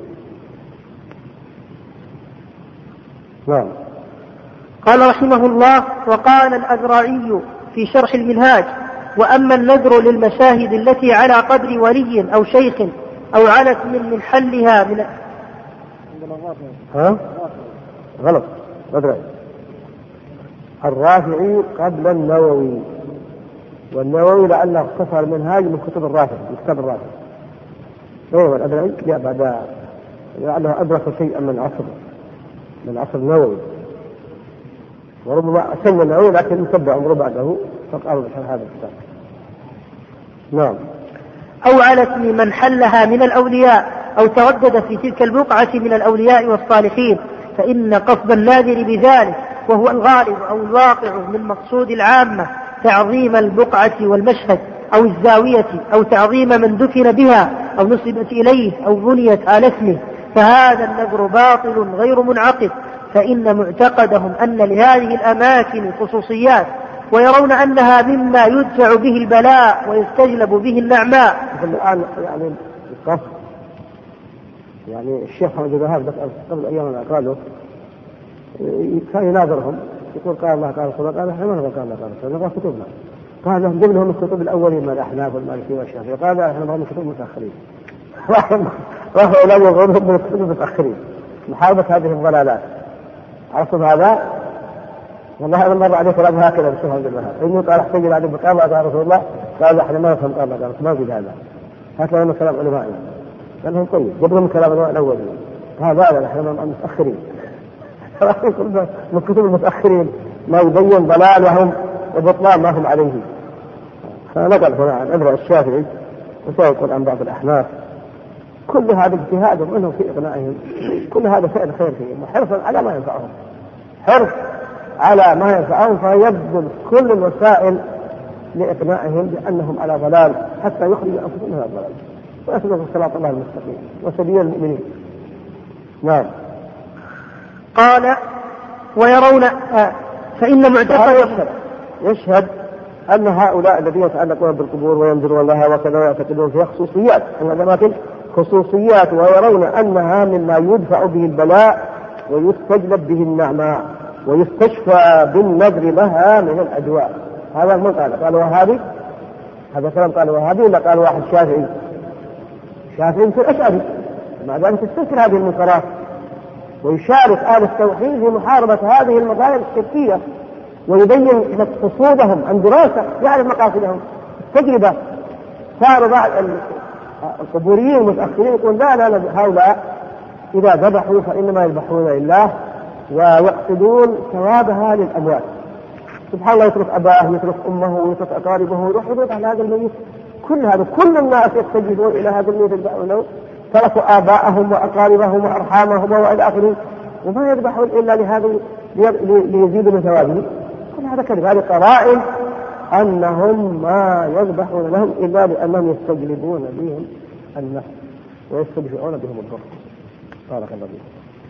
نعم. قال رحمه الله وقال الأزرعي في شرح المنهاج وأما النذر للمشاهد التي على قبر ولي أو شيخ أو على اسم من حلها من غلط الرافعي قبل النووي، والنووي لعله اختصر المنهاج من كتب الرافع، من كتاب الرافع. ايوه الأزرعي جاء بعد لعله أدرك شيئا من عصر النووي، وربما سن النووي لكن تبع عمره بعده فقالوا بشرح هذا الكتاب. نعم. أو على اسم من حلها من الأولياء أو تردد في تلك البقعة من الأولياء والصالحين، فإن قصد الناذر بذلك وهو الغالب أو الواقع من مقصود العامة تعظيم البقعة والمشهد أو الزاوية أو تعظيم من دفن بها أو نسبت إليه أو بنيت على اسمه، فهذا النذر باطل غير منعقد، فإن معتقدهم أن لهذه الأماكن خصوصيات ويرون أنها مما يدفع به البلاء ويستجلب به النعماء. الآن يعني الشيخ محمد الوهاب قبل أيام قالوا كان يناظرهم يقول قال الله قال رسول الله، قال احنا ما نقول قال الله قال رسول الله، نقرأ كتبنا. قال لهم جيب لهم الكتب الأولين من الأحناف والمالكية والشافعية، قال احنا نقرأ كتب متأخرين. راحوا لا يغرهم من الكتب المتأخرين محاربة هذه الضلالات. عرفتم هذا؟ والله أنا مر عليه كلام هكذا بالشيخ محمد الوهاب، إنه قال احتج إلى علم قال الله قال رسول الله، قال احنا ما نفهم قال الله قال ما في هذا، هكذا من كلام علمائنا. قال لهم طيب جيب لهم كلام الأولين، هذا لا احنا متأخرين. من كتب المتأخرين ما يبين ضلالهم وبطلان ما هم عليه. فنقل هنا عن أبرع الشافعي وسيقول عن بعض الأحناف. كل هذا اجتهاد منهم في إقناعهم، كل هذا فعل خير فيهم وحرصا على ما ينفعهم، حرص على ما ينفعهم، فيبذل كل الوسائل لإقناعهم بأنهم على ضلال حتى يخرجوا أنفسهم من الضلال ويسلكوا صراط الله المستقيم وسبيل المؤمنين. نعم. قال ويرون فإن معتقد يشهد أن هؤلاء الذين يتعلقون بالقبور وينظرون لها وكذا ويعتقدون فيها خصوصيات، أن الأماكن خصوصيات، ويرون أنها مما يدفع به البلاء ويستجلب به النعماء ويستشفى بالنذر لها من الأدواء. هذا من قال وهابي، هذا كلام قال وهابي ولا قال واحد شافعي في الأشعري، مع ذلك تستنكر هذه المنكرات ويشارك أهل التوحيد في محاربة هذه المظاهر الشركية ويبين قصودهم عن دراسة يعرف مقاصدهم التجربة. صاروا بعض القبوريين المتأخرين يقول لا هؤلاء إذا ذبحوا فإنما يذبحون لله ويقصدون ثوابها للأموات. سبحان الله، يترك أباه يترك أمه ويترك أقاربه ويروح يذبح على هذا الميت. كل الناس يتجهون إلى هذا الميت يذبحونه، تركوا آباءهم وأقاربهم وأرحامهم وإلى آخره، وما يذبحون إلا لهذا ليزيدوا من ثوابه. كل هذا كذب، هذه قرائن أنهم ما يذبحون لهم إلا لأنهم يستجلبون بهم النفع ويستدفعون بهم الضر. بارك الله فيكم.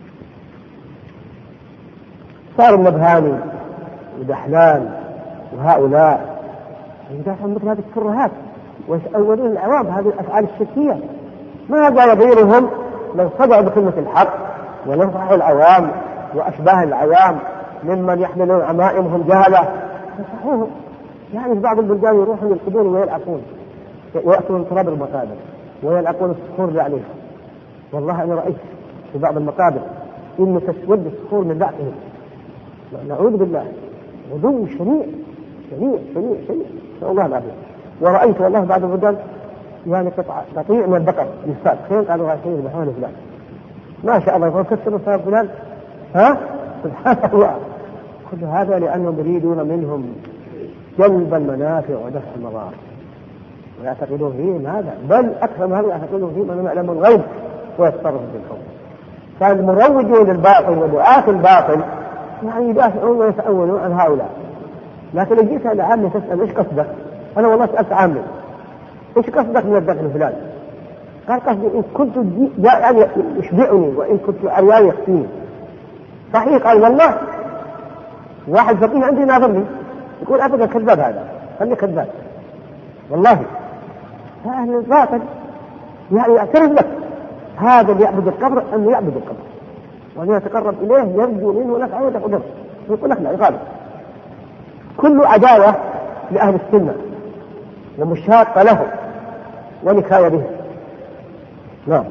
صار النبهاني ودحلان وهؤلاء يدافعون مثل هذه الترهات ويتأولون العوام هذه الأفعال الشركية. ماذا يضيرهم لو صدعوا بكلمة الحق ونصحوا العوام وأشباه العوام ممن يحملون عمائمهم جهلة؟ نصحوهم. يعني في بعض البلدان يروحون للقبور ويلعقون ويأكلون تراب المقابر ويلعقون الصخور اللي عليها. والله أنا رأيت في بعض المقابر إن تسود الصخور من لعقهم، نعوذ بالله، غدو شنيع شنيع شنيع شنيع، نسأل الله العافية. ورأيت والله بعض البلدان يعني قطيع من البقر يصطاد، خير قالوا رايحين يذبحون فلان، ما شاء الله يقول كسروا صار فلان، سبحان الله. كل هذا لأنهم يريدون منهم جلب المنافع ودفع المضار ويعتقدون فيه هذا، بل أكثر من هذا يعتقدون فيه من يعلم الغيب ويتصرف بالحكم. فالمروجون للباطل ودعاة الباطل يعني يدافعون ويتأولون عن هؤلاء. لكن لو جيت إلى عامي تسأل إيش قصدك؟ أنا والله سألت عامي إيش قصدك من الدخل فلان؟ قال قصدي إن كنت يعني يشبعني وإن كنت عريان يخفيني. صحيح؟ قال والله واحد فقيه عندي ناظرني يقول أبدا كذاب، هذا خلي كذاب والله. فأهل الباطل يعني يعترف لك هذا اللي يعبد القبر أنه يعبد القبر وأن يتقرب إليه يرجو منه نفعه وتقدر، يقول لك لا يقال. كل عداوة لأهل السنة ومشاقة له ونكاية به. نعم.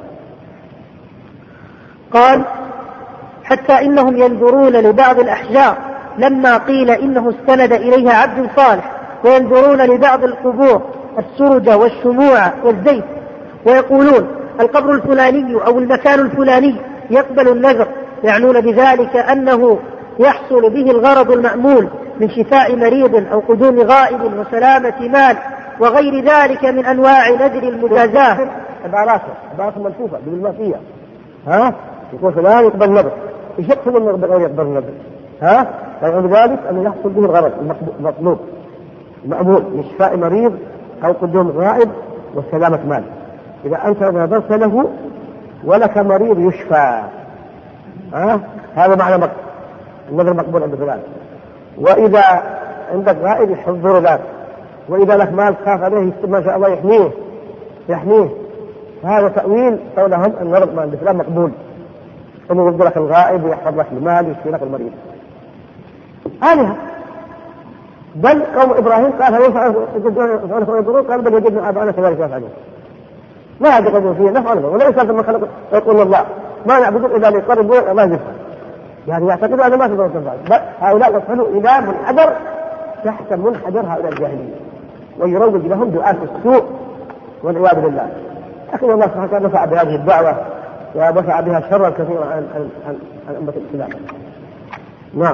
قال حتى إنهم ينظرون لبعض الأحجار لما قيل إنه استند إليها عبد صالح، وينظرون لبعض القبور السرج والشموع والزيت، ويقولون القبر الفلاني أو المكان الفلاني يقبل النذر، يعنون بذلك أنه يحصل به الغرض المأمول من شفاء مريض أو قدوم غائب وسلامة مال وغير ذلك من أنواع نذر المجازاة. عبارات ملفوفة بالمافية، يقول فلان يقبل نذر، ايش يقصد انه غير يقبل النذر؟ يعني بذلك انه يحصل به الغرض المطلوب المأمول من شفاء مريض او قدوم غائب وسلامة مال. اذا انت نذرت له ولك مريض يشفى، هذا معنى النذر مقبول عند فلان. واذا عندك غائب يحضر لك، واذا لك مال خاف عليه ما شاء الله يحميه. هذا تأويل قولهم النذر عند فلان مقبول، انه يرد لك الغائب ويحفظ لك المال ويشفي لك المريض. آلهة. بل قوم إبراهيم قال هل ينفعون قال بل وجدنا آباءنا كذلك يفعلون. ما يعتقدون فيه نفعل ولا يسأل ما خلق يقول الله ما نعبدون إلا ليقربون الله يفعل، يعني يعتقدوا أن ما تقدروا تفعل. هؤلاء يصلوا إلى منحدر تحت منحدر هؤلاء الجاهلين ويروج لهم دعاة السوء والعياذ بالله. لكن الله سبحانه وتعالى نفع بهذه الدعوة ودفع بها شرا كثيرا عن أمة الإسلام. نعم.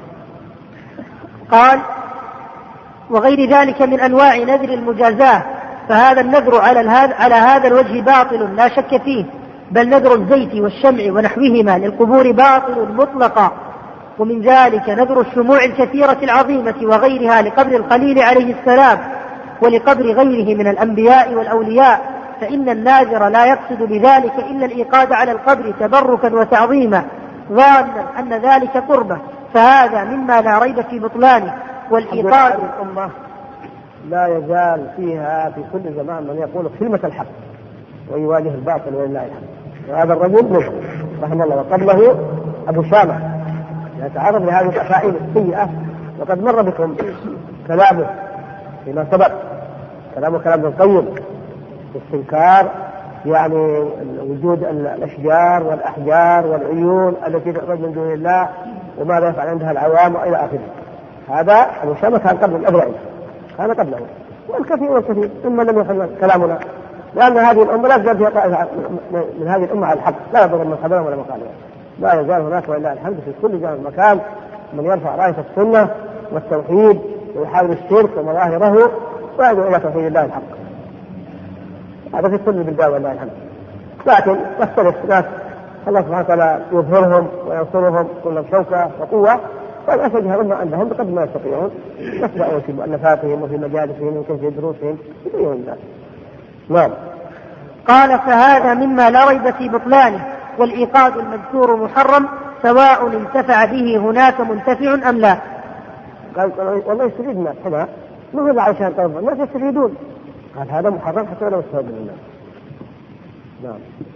قال وغير ذلك من أنواع نذر المجازاة، فهذا النذر على هذا الوجه باطل لا شك فيه، بل نذر الزيت والشمع ونحوهما للقبور باطل مطلقا. ومن ذلك نذر الشموع الكثيرة العظيمة وغيرها لقبر الخليل عليه السلام ولقبر غيره من الأنبياء والأولياء، فإن الناذر لا يقصد بذلك إلا الإيقاد على القبر تبركا وتعظيما ظانا أن ذلك قربة، فهذا مما لا ريب في بطلانه. والإيقاد الأمة لا يزال فيها في كل زمان من يقول كلمة الحق ويواجه الباطل ولله الحمد. وهذا الرجل منه رحمه الله، وقبله أبو شامة يتعرض لهذه الأفاعيل السيئة، وقد مر بكم كلامه فيما سبق، كلام ابن القيم في استنكار يعني وجود الأشجار والأحجار والعيون التي تعبد من دون الله وماذا يفعل عندها العوام وإلى آخره. هذا أبو شامة كان قبل الأبرعي، كان قبله، والكثير ممن لم يفعل كلامنا، لأن هذه الأمة لا تزال فيها طائفة من هذه الأمة على الحق، لا يضر من خبرهم ولا مقالهم. لا يزال هناك ولله الحمد في كل مكان من يرفع راية السنة والتوحيد ويحاول الشرك ومظاهره ويدعو إلى توحيد الله الحق. هذا في كل البلدان ولله الحمد. لكن يختلف ناس الله سبحانه وتعالى يظهرهم وينصرهم كلهم شوكة وقوة، والأسد هم عندهم بقدر ما يستطيعون يسمعون في مؤلفاتهم وفي مجالسهم وفي دروسهم يبينون الناس. نعم. قال فهذا مما لا ريب في بطلانه. والإيقاد المذكور محرم سواء انتفع به هناك منتفع أم لا. قال والله يستفيد الناس هنا مو عشان طرف الناس يستفيدون، قال هذا محرم حتى لو استفاد الناس. نعم.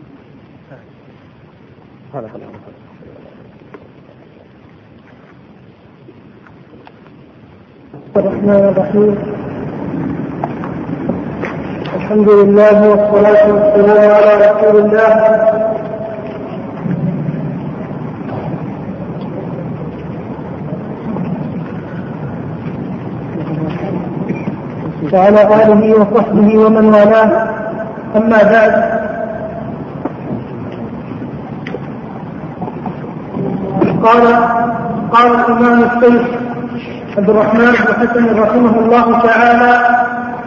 هذا كلام. الرحمن الرحيم. الحمد لله والصلاة والسلام على رسول الله وعلى آله وصحبه ومن والاه. أما بعد، قال الإمام الشيخ عبد الرحمن بن حسن رحمه الله تعالى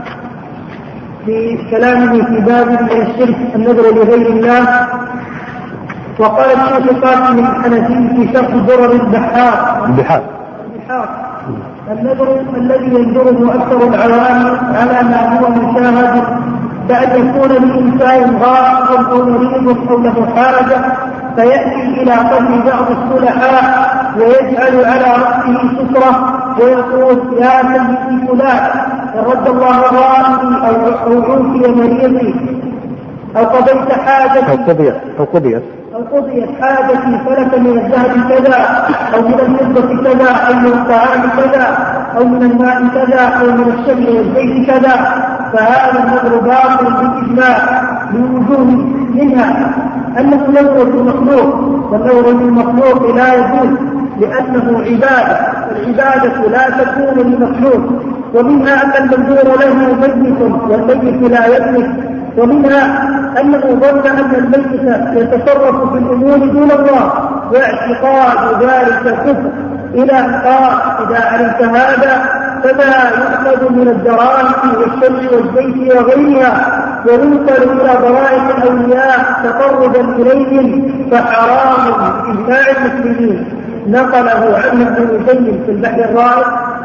في كلامه في باب من الشرك النذر لغير الله. وقال الشيخ قاسم الحنفي في شرح درر البحار النذر الذي ينذره أكثر العوام على ما هو مشاهد، كأن يكون لإنسان غائب أو مريض أو له حاجة فيأتي إلى قبر بعض الصلحاء ويجعل على رأسه سترة ويقول يا سيدي فلان رد الله غائبي أو عوفي مريضي أو قضيت حاجتي أو قضيت حاجتي فلك من الذهب كذا أو من الفضة كذا أو من الطعام كذا أو من الماء كذا أو من الشمس والزيت كذا، فهذا النذر باطل بالإجماع لوجوه منها أنه نذر المخلوق، والنذر المخلوق لا يجوز لأنه عبادة، والعبادة لا تكون لمخلوق. ومنها أن المنذور له ميت والميت لا يملك. ومنها أنه ظن أن الميت يتصرف في الأمور دون الله، واعتقاد ذلك كفر. إلى قال إذا علمت هذا فما يؤخذ من الدراهم والشمس والزيت وغيرها وينقل إلى ضرائب الأولياء تقربا إليهم فحرام بإجماع المسلمين. نقله عنه ابن القيم في البحر الرائع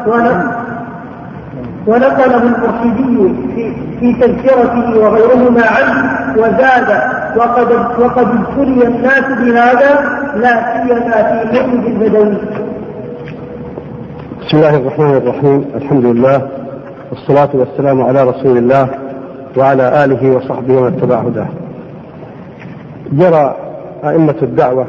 ونقله المرشدي في تذكرته وغيرهما عنه وزاد وقد ابتلي الناس بهذا لا سيما في مولد البدوي. بسم الله الرحمن الرحيم. الحمد لله والصلاة والسلام على رسول الله وعلى آله وصحبه ومن اتبع هداه. جرى أئمة الدعوة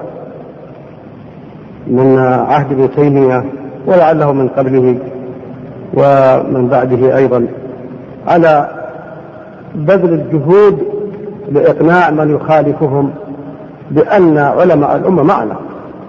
من عهد ابن تيمية ولعله من قبله ومن بعده أيضا على بذل الجهود لإقناع من يخالفهم بأن علماء الأمة معنا.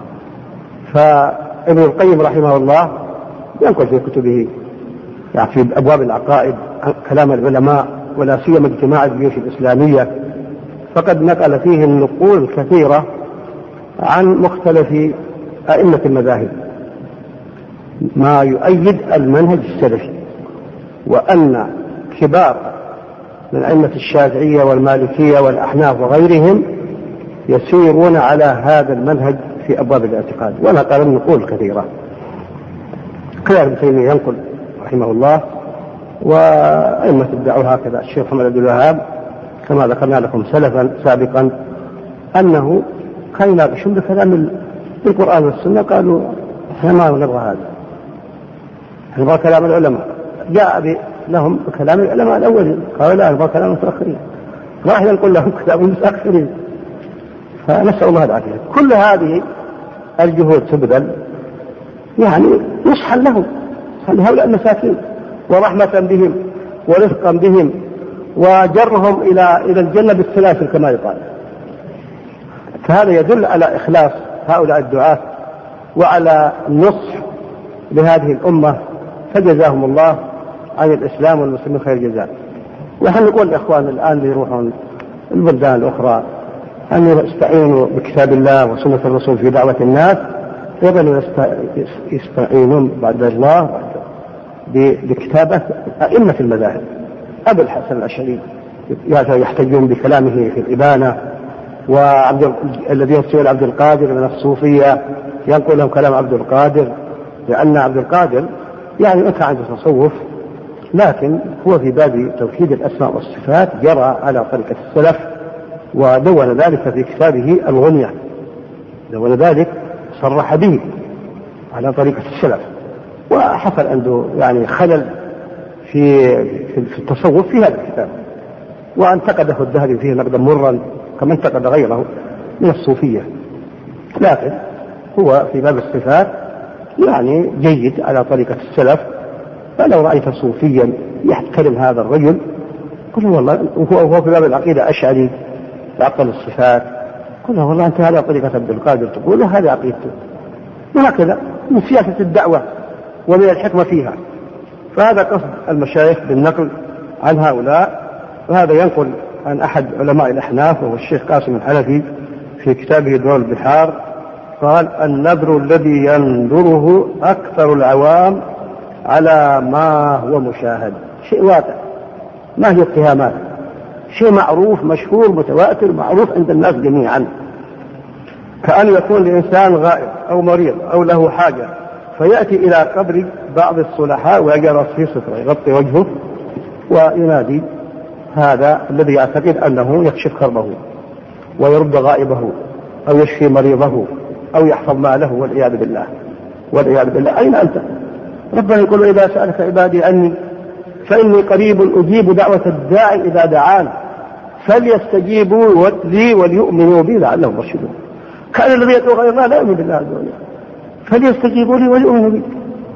فابن القيم رحمه الله ينقل في كتبه يعني في أبواب العقائد كلام العلماء ولا سيما اجتماع الجيوش الإسلامية، فقد نقل فيه النقول كثيرة عن مختلف أئمة المذاهب ما يؤيد المنهج السلفي، وأن كبار من أئمة الشافعية والمالكية والأحناف وغيرهم يسيرون على هذا المنهج في أبواب الاعتقاد، ونقل النقول كثيرة. كلام ابن تيمية ينقل رحمه الله، وأئمة الدعوة هكذا الشيخ محمد عبد الوهاب كما ذكرنا لكم سابقا أنه كان يناقشون بكلام القرآن والسنة، قالوا احنا ما نبغى هذا، نبغى كلام العلماء. جاء لهم كلام العلماء الأولين، قالوا لا نبغى كلام المتأخرين، راح نقول لهم كلام المتأخرين. فنسأل الله العافية. كل هذه الجهود تبذل يعني نصحا لهم، لهؤلاء المساكين، ورحمة بهم ورفقا بهم وجرهم إلى الجنة بالسلاسل كما يقال. فهذا يدل على إخلاص هؤلاء الدعاة وعلى النصح لهذه الأمة، فجزاهم الله عن الإسلام والمسلمين خير جزاء. ونحن نقول الإخوان الآن اللي يروحون البلدان الأخرى أن يستعينوا بكتاب الله وسنة الرسول في دعوة الناس، يبقى يستعينون بعد الله بكتابة أئمة المذاهب. أبو الحسن الأشعري يحتجون بكلامه في الإبانة، والذي يرسل عبد القادر من الصوفية ينقل لهم كلام عبد القادر، لأن عبد القادر يعني كان عنده تصوف، لكن هو في باب توحيد الأسماء والصفات جرى على طريقة السلف، ودون ذلك في كتابه الغنية، دون ذلك صرح به على طريقة السلف. وحصل عنده يعني خلل في التصوف في هذا الكتاب، وانتقده الذهبي فيه نقدا مرا كما انتقد غيره من الصوفية، لكن هو في باب الصفات يعني جيد على طريقة السلف. فلو رأيت صوفيا يحترم هذا الرجل قل والله، وهو في باب العقيدة أشعري يعقل الصفات، قل والله أنت على طريقة عبد القادر تقول هذه عقيدته. وهكذا من سياسة الدعوة ومن الحكمة فيها. فهذا قصد المشايخ بالنقل عن هؤلاء. وهذا ينقل عن أحد علماء الأحناف وهو الشيخ قاسم الحنفي في كتابه دور البحار، قال: النذر الذي ينذره أكثر العوام على ما هو مشاهد، شيء واقع، ما هي اتهامات، شيء معروف مشهور متواتر معروف عند الناس جميعا، كأن يكون لإنسان غائب أو مريض أو له حاجة فيأتي إلى قبر بعض الصلحاء ويجلس في سترة يغطي وجهه وينادي هذا الذي يعتقد أنه يكشف كربه ويرد غائبه أو يشفي مريضه أو يحفظ ماله، والعياذ بالله والعياذ بالله. أين أنت؟ ربنا يقول: إذا سألك عبادي عني فإني قريب أجيب دعوة الداعي إذا دعان فليستجيبوا لي وليؤمنوا بي لعلهم يرشدون. كان الذي يدعو غير الله لا يؤمن بالله عز وجل، فليستجيبوا لي وليؤمنوا بي.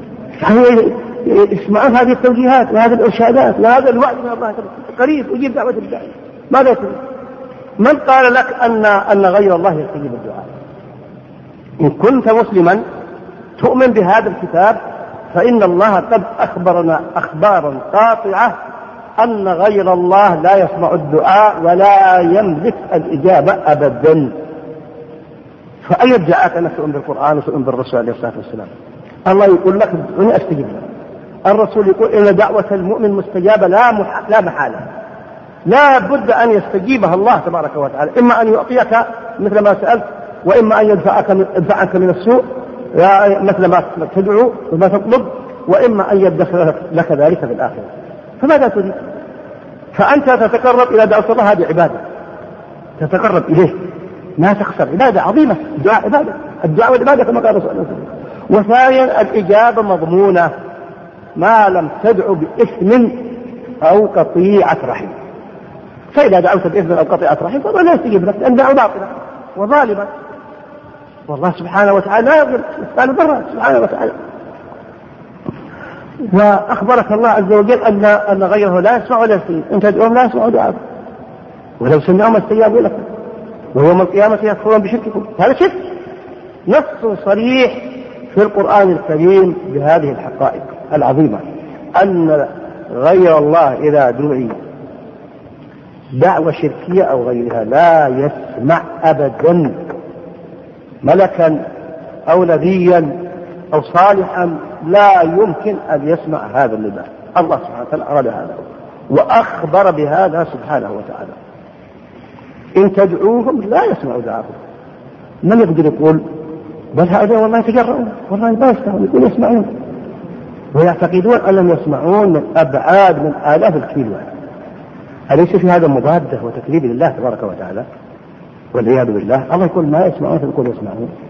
يسمعون هذه التوجيهات وهذه الإرشادات وهذا الوعد من الله قريب أجيب دعوة الداعي. ماذا يقول؟ من قال لك أن غير الله يستجيب الدعاء؟ إن كنت مسلما تؤمن بهذا الكتاب فإن الله قد أخبرنا أخبارا قاطعة أن غير الله لا يسمع الدعاء ولا يملك الإجابة أبدا. فأي ادعاءك أنك تؤمن بالقرآن وتؤمن بالرسول عليه الصلاة والسلام؟ الله يقول لك ادعوني أستجيب لك، الرسول يقول إن دعوة المؤمن مستجابة لا محالة، لا بد أن يستجيبها الله تبارك وتعالى، إما أن يعطيك مثل ما سألت، وإما أن يدفعك من السوء مثل ما تدعو وما تطلب، وإما أن يدخر لك ذلك في الآخرة. فماذا تريد؟ فأنت تتقرب إلى دعوة الله، هذه عبادة تتقرب إليه ما تخسر، عبادة عظيمة، الدعاء عبادة، الدعاء والعبادة كما قال رسول الله. وثانيا الإجابة مضمونة ما لم تدعو بإثم أو قطيعة رحم. فإذا دعوت بإثم أو قطيعة رحم فما لا يستجيب لك، لأن دعوة باطلة وظالمة، والله سبحانه وتعالى لا يظلم مثقال ذرة سبحانه وتعالى. وأخبرك الله عز وجل أن غيره لا يسمع ولا يستجيب، أنت تدعوهم لا يسمعوا دعاءك، ولو سمعوا ما استجابوا لك، ويوم القيامة يكفرون بشرككم. هذا شرك، نص صريح في القرآن الكريم بهذه الحقائق العظيمة، أن غير الله إذا دعي دعوة شركية أو غيرها لا يسمع أبدا، ملكا أو نبيا أو صالحا لا يمكن أن يسمع هذا النداء. الله سبحانه وتعالى أراد هذا وأخبر بهذا سبحانه وتعالى: إن تدعوهم لا يسمعوا دعاءكم. من يقدر يقول بل هؤلاء والله يتجرؤون والله ما يستطيعون يقول يسمعون، ويعتقدون أنهم يسمعون من أبعاد من آلاف الكيلوات. أليس في هذا مضادة وتكذيب لله تبارك وتعالى والعياذ بالله؟ الله يقول ما يسمعون فيقول يسمعون.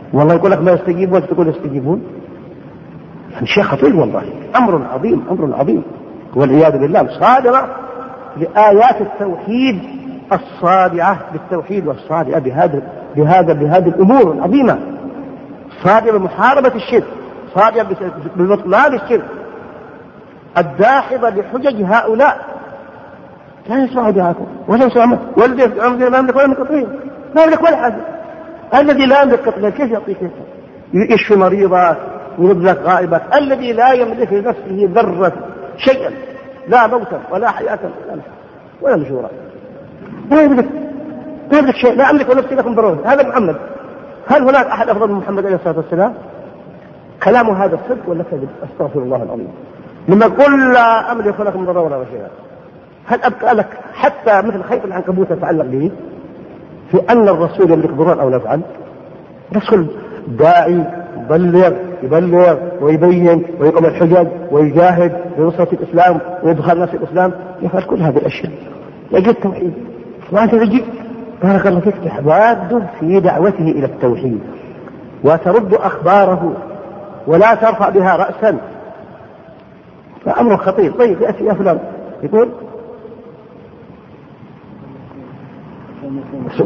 والله يقول لك ما يستجيب وانت تقول يستجيبون. يعني شيء خطير والله، أمر عظيم، أمر عظيم والعياذ بالله، صادرة لآيات التوحيد الصادعة بالتوحيد والصادعة بهذه الأمور العظيمة، صادرة بمحاربة الشرك، صادرة ببطلان الشرك، الداحضة لحجج هؤلاء. لا يسمع دعاكم ولا يسمع والذي لا يملك ولا يملك قطعين، لا يملك ولا حاجة. الذي لا يملك قطعين كيف يعطيك؟ يشفي مريضات ويرد لك غائبات. الذي لا يملك لنفسه ذرة شيئا، لا موتا ولا حياة ولا نشورا، لا يملك شيء. لا أملك ونفسي لكم ضروري. هذا محمد. هل هناك أحد أفضل من محمد عليه الصلاة والسلام؟ كلامه هذا الصدق ولا كذب؟ أستغفر الله العظيم. لما قل لا أملك لكم ضرورا ولا شيئا، هل أبقى لك حتى مثل خيط العنكبوت يتعلق به في أن الرسول يملك ضرورا أو نفعا؟ رسول داعي يبلغ ويبين ويقوم الحجج ويجاهد لنصرة الإسلام ويدخل الناس الإسلام، يفعل كل هذه الأشياء يجد التوحيد. وأنت تجد بارك الله فيك تحواد في دعوته إلى التوحيد وترد أخباره ولا ترفع بها رأسا، فأمر خطير. طيب يأتي يا فلان يقول